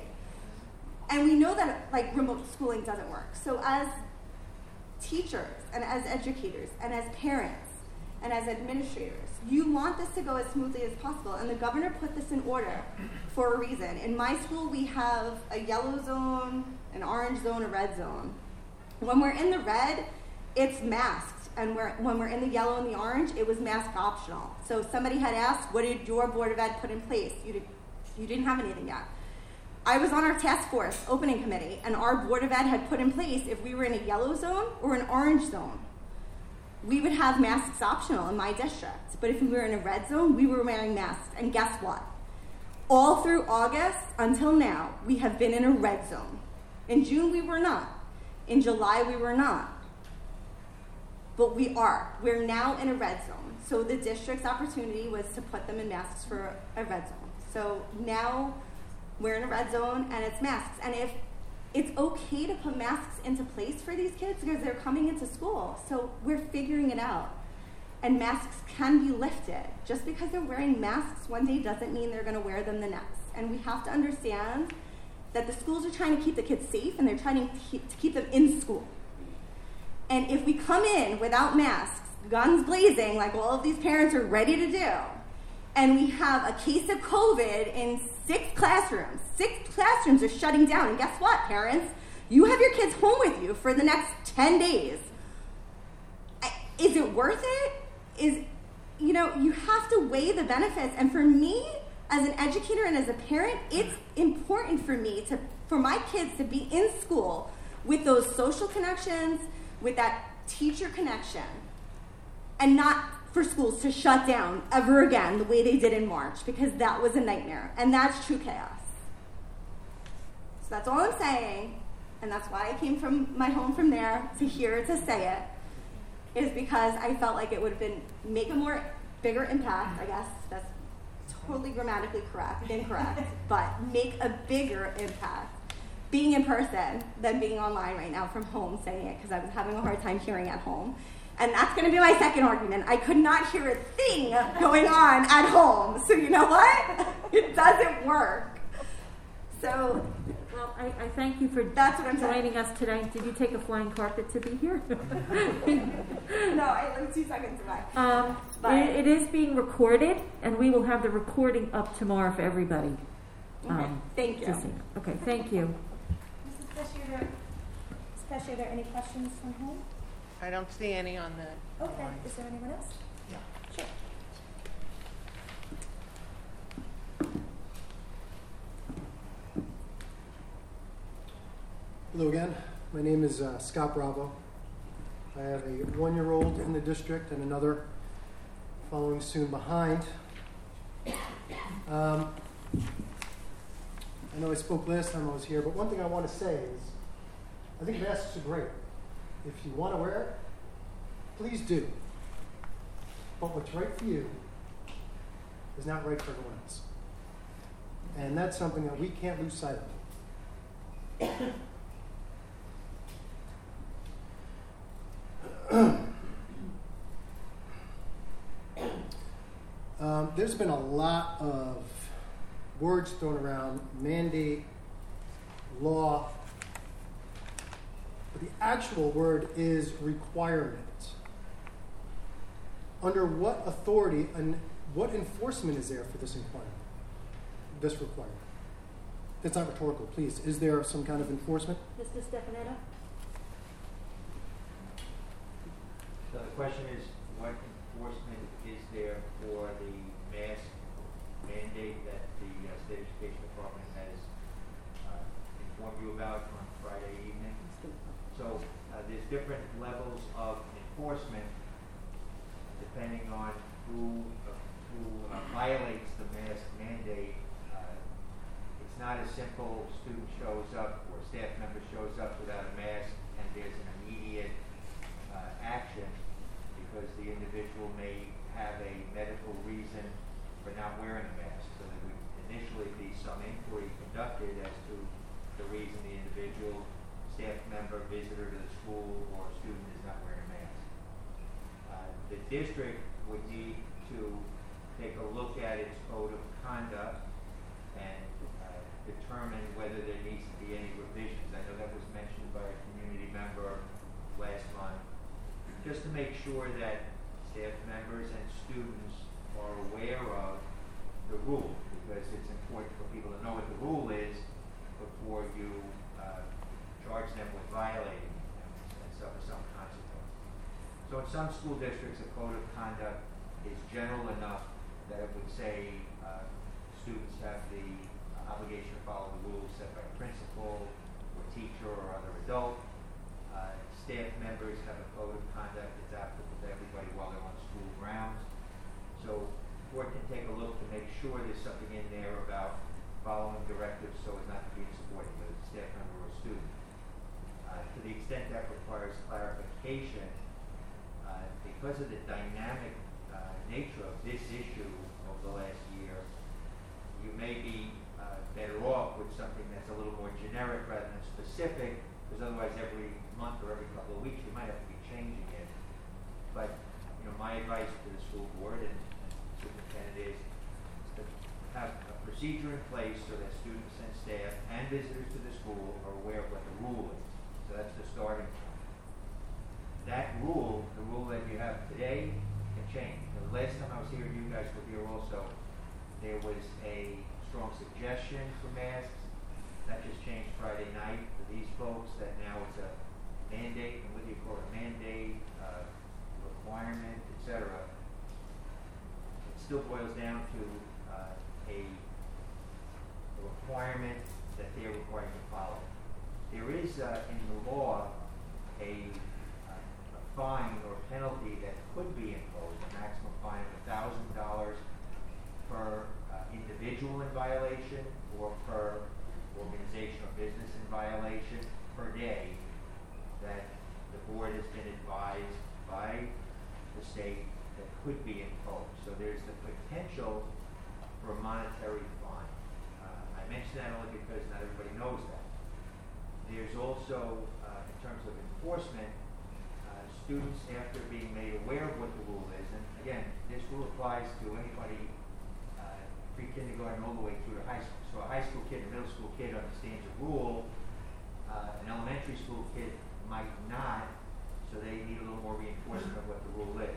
And we know that like remote schooling doesn't work. So as teachers and as educators and as parents and as administrators, you want this to go as smoothly as possible. And the governor put this in order for a reason. In my school, we have a yellow zone, an orange zone, a red zone. When we're in the red, it's masked. And we're, when we're in the yellow and the orange, it was mask optional. So somebody had asked, what did your Board of Ed put in place? You, did, you didn't have anything yet. I was on our task force opening committee, and our Board of Ed had put in place if we were in a yellow zone or an orange zone, we would have masks optional in my district. But if we were in a red zone, we were wearing masks. And guess what? All through August until now, we have been in a red zone. In June, we were not. In July, we were not. But we are. We're now in a red zone. So the district's opportunity was to put them in masks for a red zone. So now we're in a red zone and it's masks. And if it's okay to put masks into place for these kids because they're coming into school. So we're figuring it out. And masks can be lifted. Just because they're wearing masks one day doesn't mean they're going to wear them the next. And we have to understand that the schools are trying to keep the kids safe and they're trying to keep, to keep them in school. And if we come in without masks, guns blazing, like all of these parents are ready to do, and we have a case of COVID in six classrooms, six classrooms are shutting down, and guess what, parents? You have your kids home with you for the next ten days. Is it worth it? Is, you know, you have to weigh the benefits, and for me, as an educator and as a parent, it's important for me to, for my kids to be in school with those social connections, with that teacher connection, and not for schools to shut down ever again the way they did in March, because that was a nightmare, and that's true chaos. So that's all I'm saying, and that's why I came from my home from there to here to say it, is because I felt like it would have been, make a more, bigger impact, I guess, that's totally grammatically correct, incorrect, but make a bigger impact being in person than being online right now from home saying it, because I was having a hard time hearing at home. And that's going to be my second argument. I could not hear a thing going on at home. So you know what? It doesn't work. So Well, I, I thank you for that's what I'm joining saying. us today. Did you take a flying carpet to be here? No, I live two seconds away. Um, But- it, it is being recorded, and we will have the recording up tomorrow for everybody. Okay, thank you. to see. Okay, thank you. Missus Pesci, are there, Missus Pesci, are there any questions from home? I don't see any on the. Okay, is there anyone else? No. Sure. Hello again. My name is uh, Scott Bravo. I have a one-year-old in the district and another following soon behind. Um, I know I spoke last time I was here, but one thing I want to say is I think masks are great. If you want to wear it, please do. But what's right for you is not right for everyone else. And that's something that we can't lose sight of. um, there's been a lot of words thrown around, mandate, law, but the actual word is requirement. Under what authority and what enforcement is there for this requirement? This requirement. That's not rhetorical, please. Is there some kind of enforcement? Mister Stefanetto? So the question is, what enforcement is there for the mask mandate that the uh, State Education Department has uh, informed you about on Friday evening? So uh, there's different levels of enforcement depending on who uh, who uh, violates the mask mandate. Uh, it's not as simple. Student shows up or staff member shows up without a mask, and there's an immediate uh, action because the individual may have a medical reason for not wearing a mask. So there would initially be some inquiry conducted as to the reason the individual, staff member, visitor to the school, or student is not wearing a mask. Uh, the district would need to take a look at its code of conduct and uh, determine whether there needs to be any revisions. I know that was mentioned by a community member last month, just to make sure that staff members and students are aware of the rule, because it's important for people to know what the rule is before you uh, charge them with violating it and suffer some consequence. So in some school districts, a code of conduct is general enough that it would say uh, students have the uh, obligation to follow the rules set by principal or teacher or other adult. Uh, staff members have a code of conduct that's applicable to everybody while they're on school grounds. So the board can take a look to make sure there's something in there about following directives so as not to be insubordinate, whether it's a staff member or a student. Uh, to the extent that requires clarification, uh, because of the dynamic uh, nature of this issue over the last year, you may be uh, better off with something that's a little more generic rather than specific, because otherwise every month or every couple of weeks you might have to be changing it. But you know, my advice to the school board and, and superintendent is to have a procedure in place so that students and staff and visitors to the school are aware of what the rule is. So that's the starting point. That rule, the rule that you have today, can change. The last time I was here, you guys were here also, there was a strong suggestion for masks. That just changed Friday night for these folks, that now it's a mandate, and what do you call it, mandate, uh, requirement, et cetera. It still boils down to uh, a, a requirement that they're required to follow. There is uh, in the law a, uh, a fine or penalty that could be imposed, a maximum fine of one thousand dollars per uh, individual in violation or per organization or business in violation per day. state that could be imposed. So there's the potential for a monetary fine. Uh, I mention that only because not everybody knows that. There's also, uh, in terms of enforcement, uh, students, after being made aware of what the rule is, and again, this rule applies to anybody uh, pre-kindergarten all the way through to high school. So a high school kid, a middle school kid understands a rule, uh, an elementary school kid might not, so they need a little more reinforcement of what the rule is.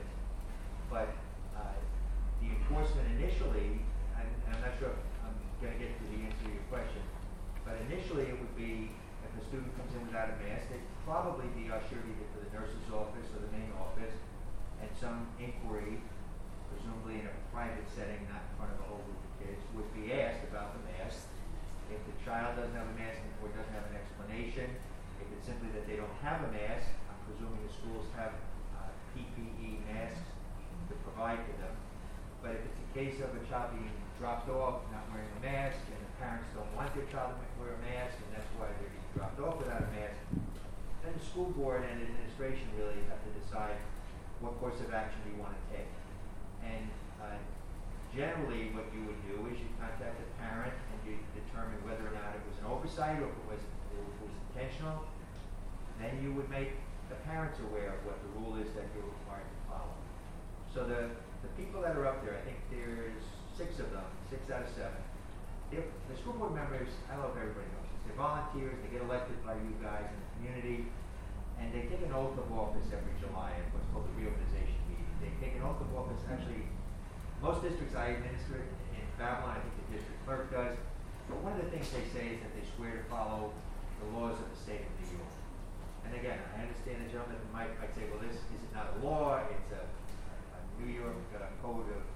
But uh, the enforcement initially, and, and I'm not sure if I'm going to get to the answer to your question, but initially it would be if a student comes in without a mask, they'd probably be ushered either to the nurse's office or the main office, and some inquiry, presumably in a private setting, not in front of a whole group of kids, would be asked about the mask. If the child doesn't have a mask or doesn't have an explanation, if it's simply that they don't have a mask, I'm presuming the schools have uh, P P E masks to provide to them. But if it's a case of a child being dropped off, not wearing a mask, and the parents don't want their child to wear a mask, and that's why they're being dropped off without a mask, then the school board and administration really have to decide what course of action you want to take. And uh, generally what you would do is you contact the parent and you determine whether or not it was an oversight or if it was, if it was intentional. Then you would make the parents aware of what the rule is that you're required to follow. So the, the people that are up there, I think there's six of them, six out of seven. If the school board members, I love everybody knows this, they're volunteers, they get elected by you guys in the community, and they take an oath of office every July at what's called the reorganization meeting. They take an oath of office, actually, most districts I administer in Babylon, I think the district clerk does, but one of the things they say is that they swear to follow the laws of the state of New York. And again, I understand the gentleman might, might say, well, this is not a law, it's a, a New York uh, code of,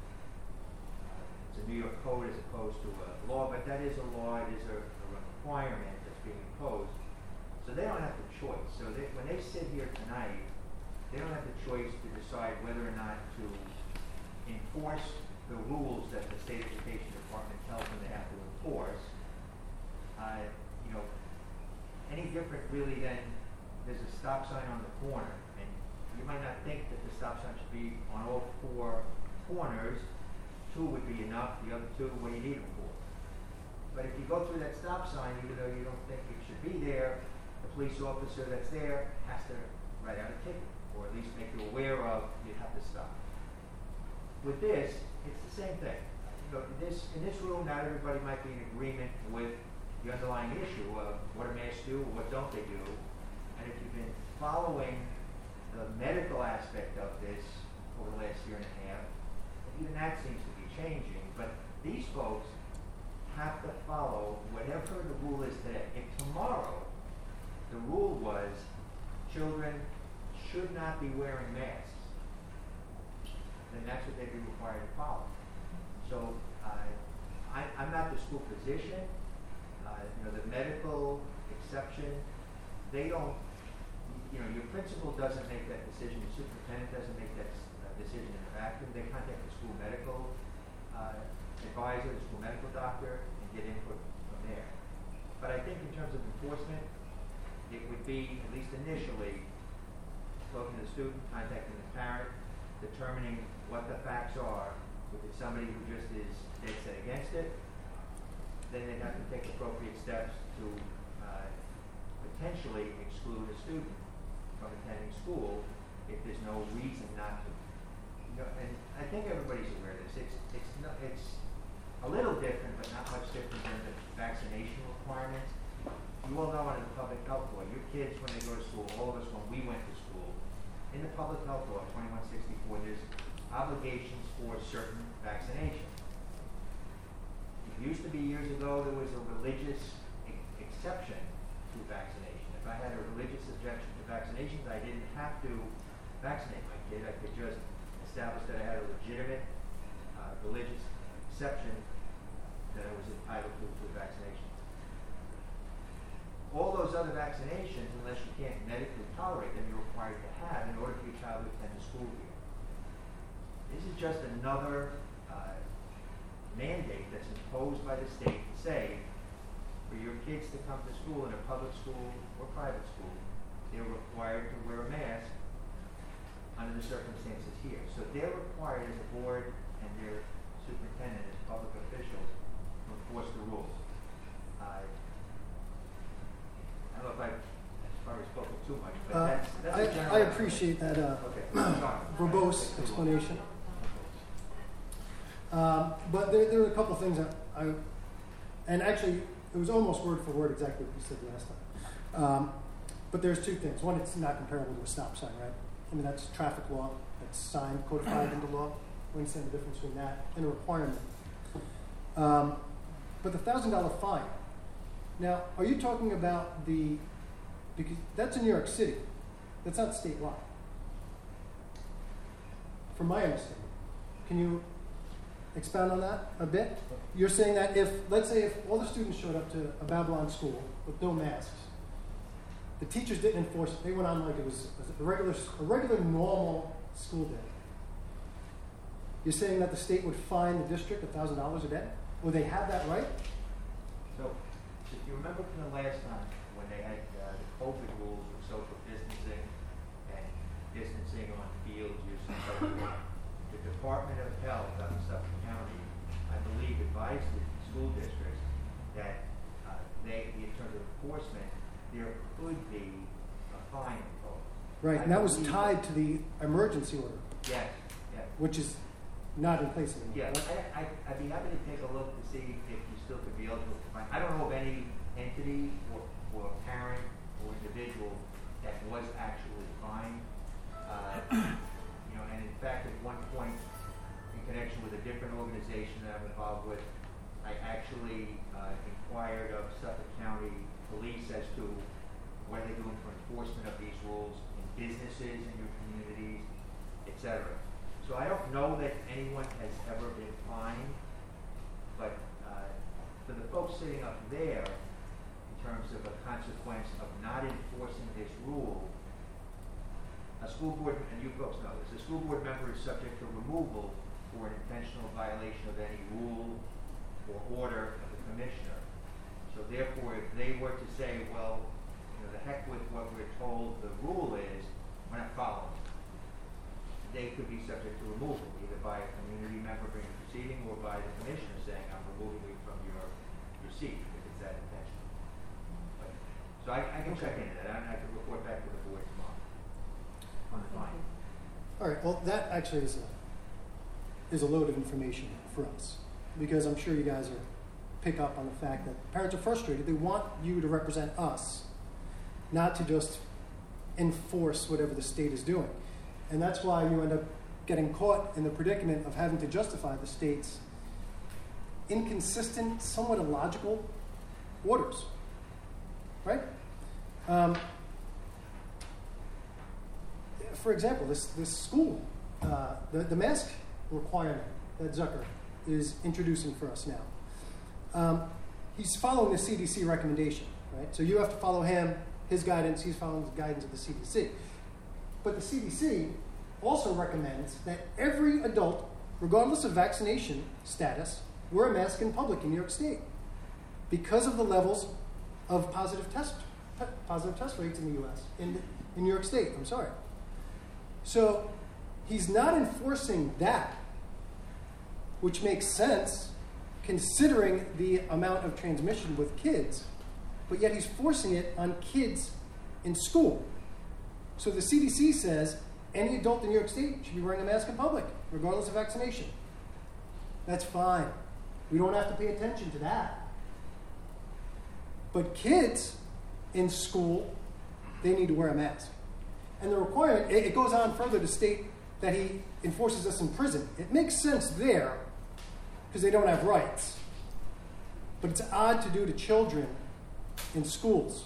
uh, it's a New York code as opposed to a law, but that is a law, it is a, a requirement that's being imposed. So they don't have the choice. So they, when they sit here tonight, they don't have the choice to decide whether or not to enforce the rules that the state education department tells them they have to enforce. Uh, you know, any different really than there's a stop sign on the corner, and you might not think that the stop sign should be on all four corners. Two would be enough. The other two, what do you need them for? But if you go through that stop sign, even though you don't think it should be there, the police officer that's there has to write out a ticket, or at least make you aware of you have to stop. With this, it's the same thing. You know, in this in this room, not everybody might be in agreement with the underlying issue of what do masks do or what don't they do. And if you've been following the medical aspect of this over the last year and a half, even that seems to be changing. But these folks have to follow whatever the rule is today. If tomorrow the rule was children should not be wearing masks, then that's what they'd be required to follow. So uh, I, I'm not the school physician. Uh, you know, the medical exception, they don't, you know, your principal doesn't make that decision. The superintendent doesn't make that uh, decision in a vacuum. They contact the school medical uh, advisor, the school medical doctor, and get input from there. But I think in terms of enforcement, it would be, at least initially, talking to the student, contacting the parent, determining what the facts are. If it's somebody who just is dead set against it, then they'd have to take appropriate steps to uh, potentially exclude a student from attending school if there's no reason not to. You know, and I think everybody's aware of this. It's it's not, it's a little different, but not much different than the vaccination requirements. You all know under the public health law, your kids when they go to school, all of us when we went to school, in the public health law, twenty-one sixty-four, there's obligations for certain vaccinations. It used to be years ago there was a religious ex- exception to vaccination. If I had a religious objection to vaccinations, I didn't have to vaccinate my kid. I could just establish that I had a legitimate uh, religious exception that I was entitled to to a vaccination. All those other vaccinations, unless you can't medically tolerate them, you're required to have in order for your child to attend the school year. This is just another uh, mandate that's imposed by the state to say, for your kids to come to school in a public school or private school, they're required to wear a mask under the circumstances here. So they're required as a board and their superintendent as public officials to enforce the rules. Uh, I don't know if I've probably spoken too much, but Uh, that's, that's I, a general. I appreciate that uh, Okay. Sorry. verbose explanation. Um, but there, there are a couple things that I, and actually, it was almost word for word exactly what you said last time. Um, but there's two things. One, it's not comparable to a stop sign, right? I mean, that's traffic law. That's signed, codified into law. We understand the difference between that and a requirement. Um, but the one thousand dollars fine. Now, are you talking about the, because that's in New York City. That's not statewide. From my understanding. Can you expound on that a bit? You're saying that if, let's say if all the students showed up to a Babylon school with no masks, the teachers didn't enforce it. They went on like it was a regular, a regular normal school day. You're saying that the state would fine the district one thousand dollars a day? Would they have that right? So, if you remember from the last time when they had uh, the COVID rules with social distancing and distancing on field use and so forth, the Department of Health out in Suffolk County, I believe, advised the school districts that uh, they, in terms of enforcement, there could be a fine imposed. Right, I and that was believe- tied to the emergency order, Yes, yes. which is not in place anymore. Yeah, right? I, I, I'd be happy to take a look to see if you still could be eligible to find. I don't know of any entity or, or parent or individual that was actually fined. Uh, you know, and in fact, at one point, in connection with a different organization that I'm involved with, I actually uh, inquired of Suffolk County Police as to what are they doing for enforcement of these rules in businesses in your communities, et cetera. So I don't know that anyone has ever been fined, but uh, for the folks sitting up there, in terms of a consequence of not enforcing this rule, a school board, and you folks know this, a school board member is subject to removal for an intentional violation of any rule or order of the commissioner. So therefore, if they were to say, well, you know, the heck with what we're told the rule is, we're not following it, they could be subject to removal, either by a community member bringing a proceeding or by the commissioner saying, I'm removing you from your, your seat, if it's that intentional. But, so I, I can check into that, and I can report back to the board tomorrow on the fine. All right, well, that actually is a, is a load of information for us, because I'm sure you guys are pick up on the fact that parents are frustrated. They want you to represent us, not to just enforce whatever the state is doing. And that's why you end up getting caught in the predicament of having to justify the state's inconsistent, somewhat illogical orders, right? Um, for example, this, this school, uh, the, the mask requirement that Zucker is introducing for us now, um, he's following the C D C recommendation, right? So you have to follow him, his guidance, he's following the guidance of the C D C. But the C D C also recommends that every adult, regardless of vaccination status, wear a mask in public in New York State because of the levels of positive test positive test rates in the U S in in New York State. I'm sorry. So he's not enforcing that, which makes sense considering the amount of transmission with kids, but yet he's forcing it on kids in school. So the C D C says any adult in New York State should be wearing a mask in public, regardless of vaccination. That's fine. We don't have to pay attention to that. But kids in school, they need to wear a mask. And the requirement, it, it goes on further to state that he enforces us in prison. It makes sense there because they don't have rights. But it's odd to do to children in schools.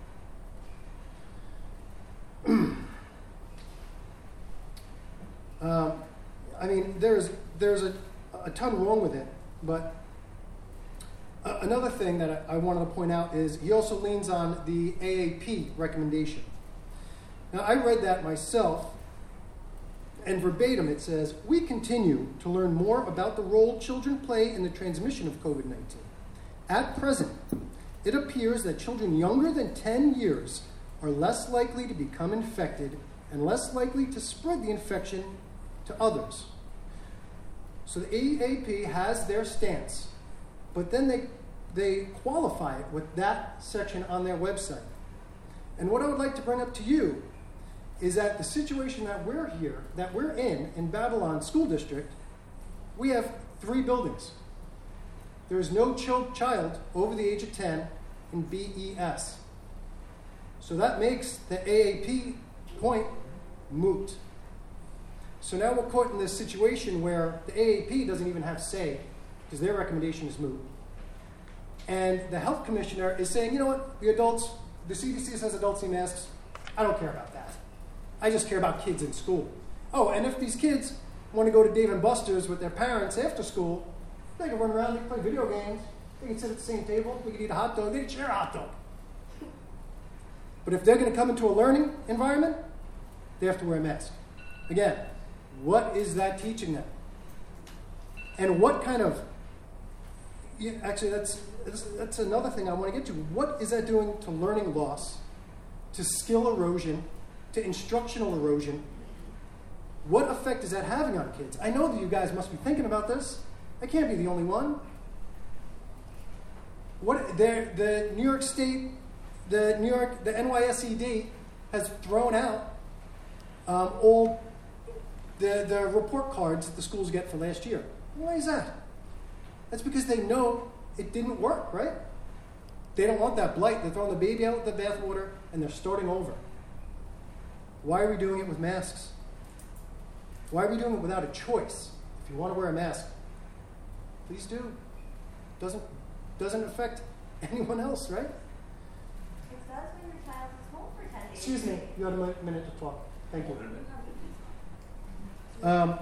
um, I mean, there's there's a, a ton wrong with it, but uh, another thing that I, I wanted to point out is he also leans on the A A P recommendation. Now, I read that myself, and verbatim it says, we continue to learn more about the role children play in the transmission of COVID nineteen. At present, it appears that children younger than ten years are less likely to become infected and less likely to spread the infection to others. So the A A P has their stance, but then they, they qualify it with that section on their website. And what I would like to bring up to you is that the situation that we're here, that we're in, in Babylon School District, we have three buildings. There is no ch- child over the age of ten in B E S. So that makes the A A P point moot. So now we're caught in this situation where the A A P doesn't even have say because their recommendation is moot. And the health commissioner is saying, you know what, the adults, the C D C says adults need masks. I don't care about that. I just care about kids in school. Oh, and if these kids want to go to Dave and Buster's with their parents after school, they can run around, they can play video games, they can sit at the same table, they can eat a hot dog, they can share a hot dog. But if they're going to come into a learning environment, they have to wear a mask. Again, what is that teaching them? And what kind of, yeah, actually that's, that's, that's another thing I want to get to. What is that doing to learning loss, to skill erosion, to instructional erosion? What effect is that having on kids? I know that you guys must be thinking about this. I can't be the only one. What the New York State, the New York, the N Y S E D has thrown out um, all the the report cards that the schools get for last year. Why is that? That's because they know it didn't work, right? They don't want that blight. They're throwing the baby out with the bathwater and they're starting over. Why are we doing it with masks? Why are we doing it without a choice? If you want to wear a mask, please do. Doesn't doesn't affect anyone else, right? It does when your child is home for ten days. Excuse me, you have a mi- minute to talk. Thank you. Um,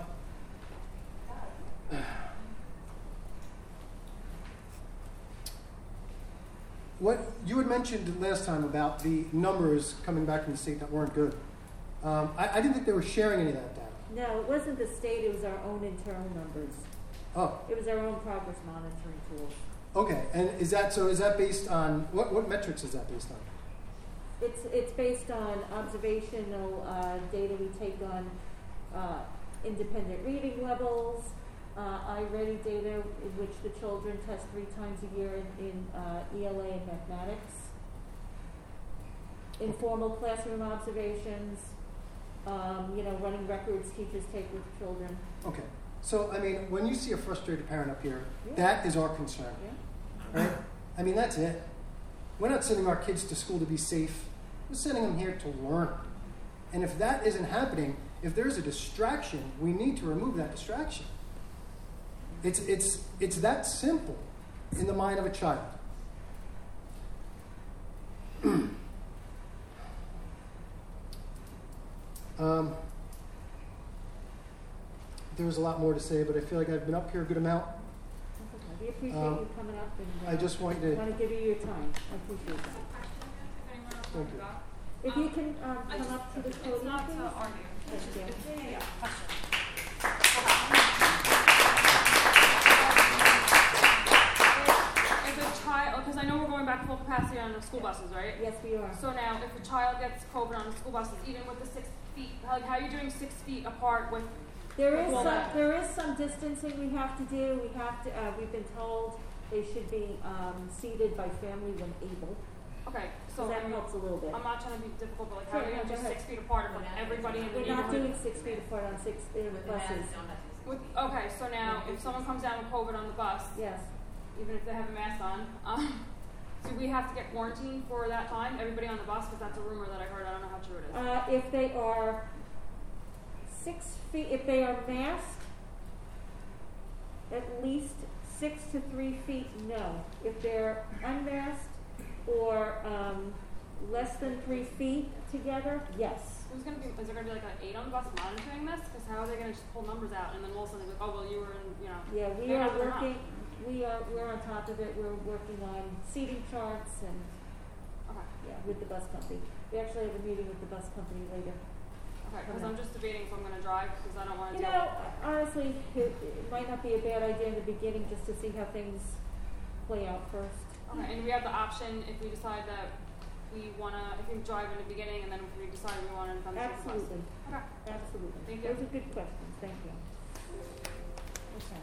what you had mentioned last time about the numbers coming back from the state that weren't good. Um, I, I didn't think they were sharing any of that data. No, it wasn't the state, it was our own internal numbers. Oh, It was our own progress monitoring tools. okay. And is that so? Is that based on what? What metrics is that based on? It's, it's based on observational uh, data we take on uh, independent reading levels, uh, iReady data in which the children test three times a year in, in uh, E L A and mathematics, informal classroom observations, um, you know, running records teachers take with children. Okay. So I mean, when you see a frustrated parent up here, Yeah. that is our concern, Yeah. right? I mean, that's it. We're not sending our kids to school to be safe. We're sending them here to learn. And if that isn't happening, if there's a distraction, we need to remove that distraction. It's, it's, it's that simple in the mind of a child. um, there was a lot more to say, but I feel like I've been up here a good amount. That's okay. We appreciate Um, you coming up and uh, I just want you to... want to give you your time. I appreciate that. Thank you. If you can um, I come just- up to the It's podium, not please. to argue. It's Thank just, you. it's, yeah, question. If a child, because I know we're going back to full capacity on the school buses, right? Yes, we are. So now, if a child gets COVID on the school buses, even with the six feet, like how are you doing six feet apart with? There is Well, some, that- there is some distancing we have to do. We have to, uh, we've been told they should be um, seated by family when able. Okay, So so that I mean, helps a little bit. I'm not trying to be difficult, but like how Sure, are you no, gonna go do ahead. six feet apart from everybody in the We're not neighborhood? doing six feet apart on six uh, buses. With, okay, so now if someone comes down with COVID on the bus, Yes. even if they have a mask on, um, do we have to get quarantined for that time? Everybody on the bus, because that's a rumor that I heard. I don't know how true it is. Uh, if they are six feet, if they are masked, at least six to three feet, no. If they're unmasked or um, less than three feet together, yes. Who's gonna be? Is there gonna be like an aide on the bus monitoring this? Because how are they gonna just pull numbers out and then all of a sudden they're like, oh well, you were in, you know. Yeah, we they're are not- they're not. working. We are we're on top of it. We're working on seating charts and Okay. yeah, with the bus company. We actually have a meeting with the bus company later. Okay. Because I'm just debating if I'm gonna drive because I don't want to You deal. know, honestly, it, it might not be a bad idea in the beginning just to see how things play out first. Okay. And we have the option if we decide that we wanna, if we drive in the beginning and then if we decide we wanna then take the bus. Absolutely, Okay. absolutely. Thank you. Those are good questions, thank you. Okay.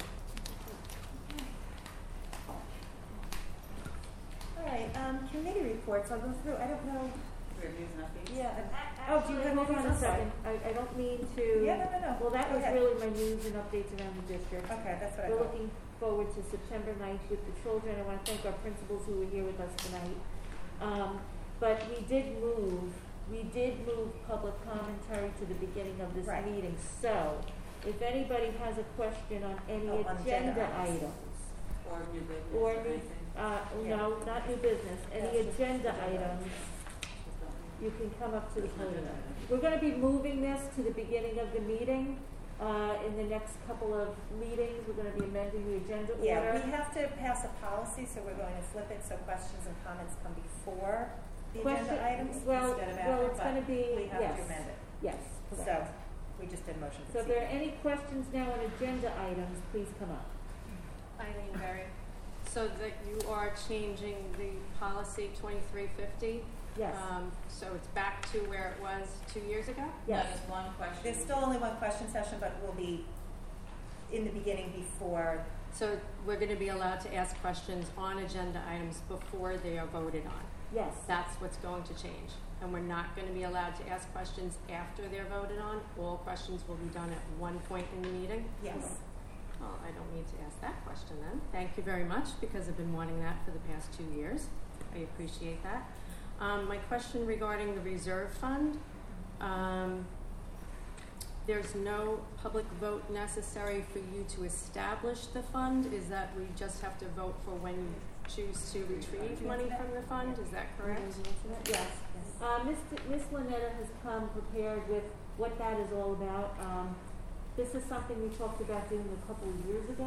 All right, um, committee reports, I'll go through, I don't know, Reviews and updates. yeah, oh, do you have Hold anything on a else? second, I, I don't mean to. Yeah, no, no, no. Well, that Go was ahead. really my news and updates around the district. Okay, that's what I We're thought. looking forward to September ninth with the children. I want to thank our principals who were here with us tonight. Um, but we did move, we did move public commentary to the beginning of this Right. meeting. So, if anybody has a question on any Oh, on agenda agenda items. items, Or new business or or new, anything. uh, Yeah. no, not new business, any That's just agenda agenda items, you can come up to the podium. We're gonna be moving this to the beginning of the meeting. Uh, in the next couple of meetings, we're gonna be amending the agenda order. Yeah, we have to pass a policy, so we're going to flip it so questions and comments come before the Question- agenda items well- instead of well, after, it's gonna be- but we have yes. to amend it. Yes, So, correct. we just did motion. So if there are any questions now on agenda items, please come up. Eileen Berry. So that you are changing the policy twenty-three fifty? Yes, Um, so it's back to where it was two years ago? yes. That is one question. There's still only one question session, but we'll be in the beginning before, So we're gonna be allowed to ask questions on agenda items before they are voted on? Yes. That's what's going to change. And we're not gonna be allowed to ask questions after they're voted on? All questions will be done at one point in the meeting? yes. Well, I don't need to ask that question then. Thank you very much, because I've been wanting that for the past two years. I appreciate that. Um, my question regarding the reserve fund, um, there's no public vote necessary for you to establish the fund? Is that we just have to vote for when you choose to retrieve money from the fund? Is that correct? Yes. Uh, Miz Miz Lynetta has come prepared with what that is all about. Um, this is something we talked about doing a couple of years ago.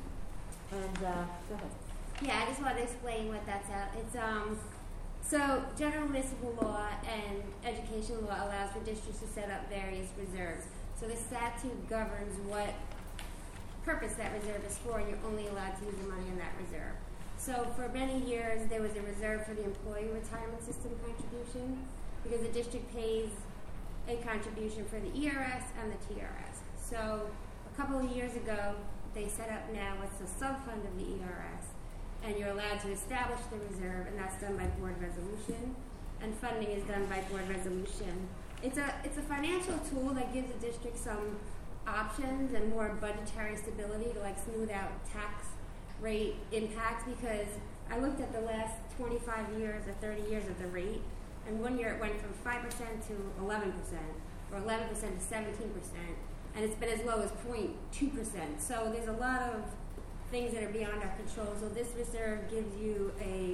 And, uh, go ahead. Yeah, I just want to explain what that's at. It's um, so general municipal law and education law allows for districts to set up various reserves. So the statute governs what purpose that reserve is for, and you're only allowed to use the money in that reserve. So for many years, there was a reserve for the employee retirement system contribution, because the district pays a contribution for the E R S and the T R S. So a couple of years ago, they set up now what's a sub-fund of the E R S, and you're allowed to establish the reserve, and that's done by board resolution, and funding is done by board resolution. It's a it's a financial tool that gives the district some options and more budgetary stability to like smooth out tax rate impacts, because I looked at the last twenty-five years or thirty years of the rate, and one year it went from five percent to eleven percent, or eleven percent to seventeen percent, and it's been as low as zero point two percent. So there's a lot of things that are beyond our control. So this reserve gives you a,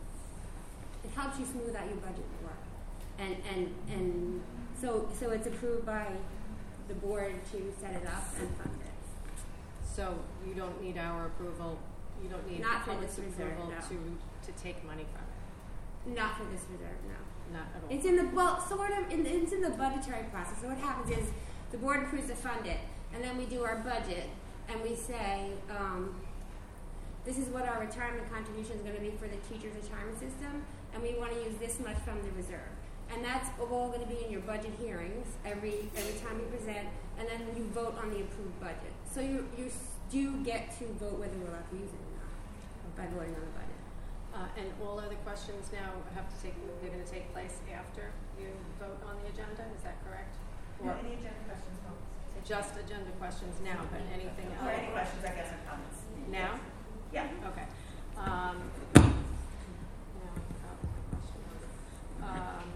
it helps you smooth out your budget more. And, and, and so, so it's approved by the board to set it up and fund it. So you don't need our approval, you don't need the Not for public's this reserve, approval no. to, to take money from it? Not for this reserve, no. Not at all? It's in the, well, sort of, in, it's in the budgetary process. So what happens is the board approves to fund it, and then we do our budget, and we say, um, this is what our retirement contribution is going to be for the teacher's retirement system, and we want to use this much from the reserve. And that's all going to be in your budget hearings every every time you present, and then you vote on the approved budget. So you you do get to vote whether we're allowed to use it or not by voting on the budget. Uh, and all other questions now have to take, they're gonna take place after you vote on the agenda, is that correct? No, Or any agenda questions, no? just agenda questions now, but anything else? Or any questions, I guess, or comments? Now? Yeah. Okay. Um, now, I forgot what my question was. Um,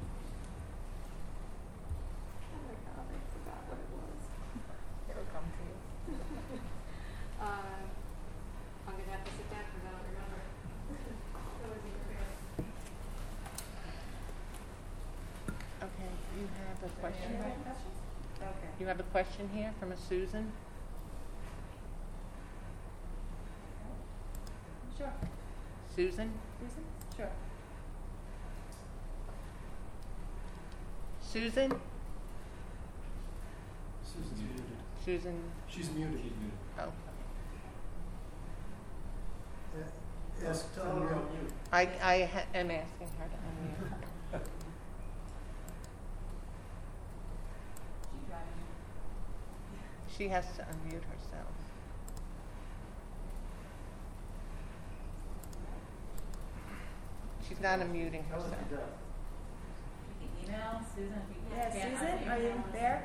oh my God, I forgot what it was. It'll come to you. Uh, I'm gonna have to sit down because I don't remember. That was even fair. Okay, you have a question? Any other questions? Okay. You have a question here from a Susan? Sure. Susan? Susan? Sure. Susan? Susan's muted. Susan? She's muted. She's muted. Oh. Ask to unmute. I, I ha- am asking her to unmute. She has to unmute herself. She's not unmuting herself. You can email Susan if you Yeah, can't. Susan, are you there?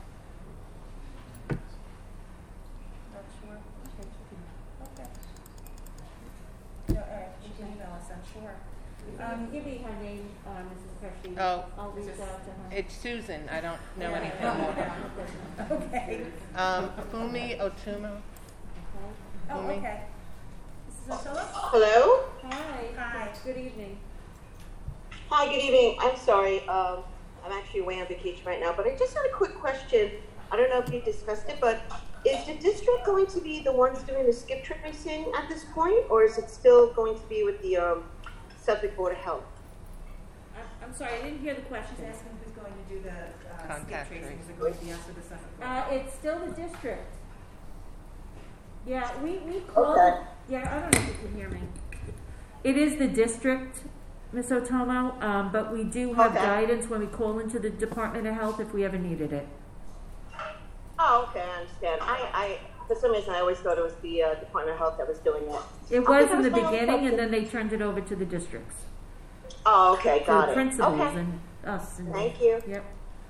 Not sure. Okay. No, all right, you can email us, I'm sure. Um, give me her name, uh, Missus Hershey. Oh, I'll reach out to her. it's Susan. I don't know Yeah. anything more. Okay. Um, Fumi Otumo. Oh, Fumi. okay. Missus Otomo? Hello? Hi. Hi. Good evening. Hi, good evening. I'm sorry. Um, I'm actually away on vacation right now, but I just had a quick question. I don't know if you discussed it, but is the district going to be the ones doing the skip tracing at this point, or is it still going to be with the um, Suffolk Board of Health? I'm, I'm sorry, I didn't hear the question. She's asking who's going to do the uh, skip Contact tracing. tracing. Is it going to be us or the Suffolk Board? Uh, it's still the district. Yeah, we, we called Okay. it, yeah, I don't know if you can hear me. It is the district, Miz Otomo, um, but we do have Okay. guidance when we call into the Department of Health if we ever needed it. Oh, okay, I understand. I, I, for some reason, I always thought it was the uh, Department of Health that was doing that. It Okay, was that in the my only beginning, and question. then they turned it over to the districts. Oh, okay, got to it. principals Okay. and us. And Thank you. Yep.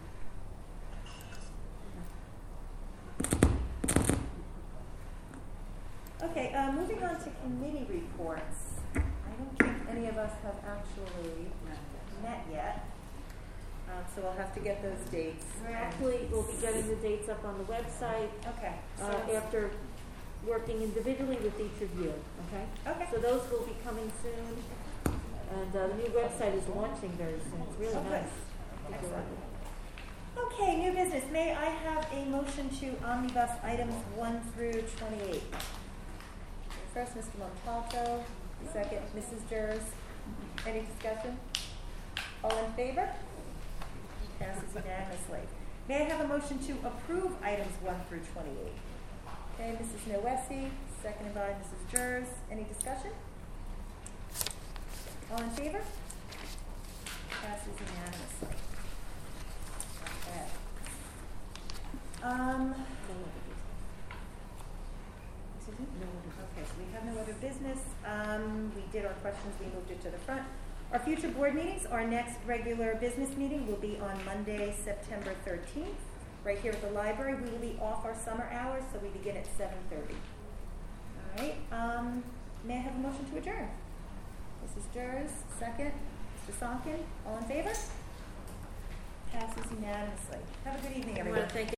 Okay, uh, moving on to committee reports. I don't think any of us have actually met yet, um, so we'll have to get those dates. We're actually, we'll be getting the dates up on the website Okay. So uh, it's- after working individually with each of you, okay? Okay. So those will be coming soon, and uh, the new website is launching very soon. It's really Oh, good. nice. Excellent. Okay, new business. May I have a motion to omnibus items one through twenty-eight? First, Mister Montalto. Second, Missus Jers. Any discussion? All in favor? Passes unanimously. May I have a motion to approve items one through twenty-eight? Okay, Missus Nowesky, seconded by Missus Jers. Any discussion? All in favor? Passes unanimously. Okay. Um, excuse me? Okay, so we have no other business. Um, we did our questions, we moved it to the front. Our future board meetings, our next regular business meeting will be on Monday, September thirteenth, right here at the library. We will be off our summer hours, so we begin at seven thirty. All right, um, may I have a motion to adjourn? Missus Jers, second. Mister Sonkin, all in favor? Passes unanimously. Have a good evening, I everyone. want to thank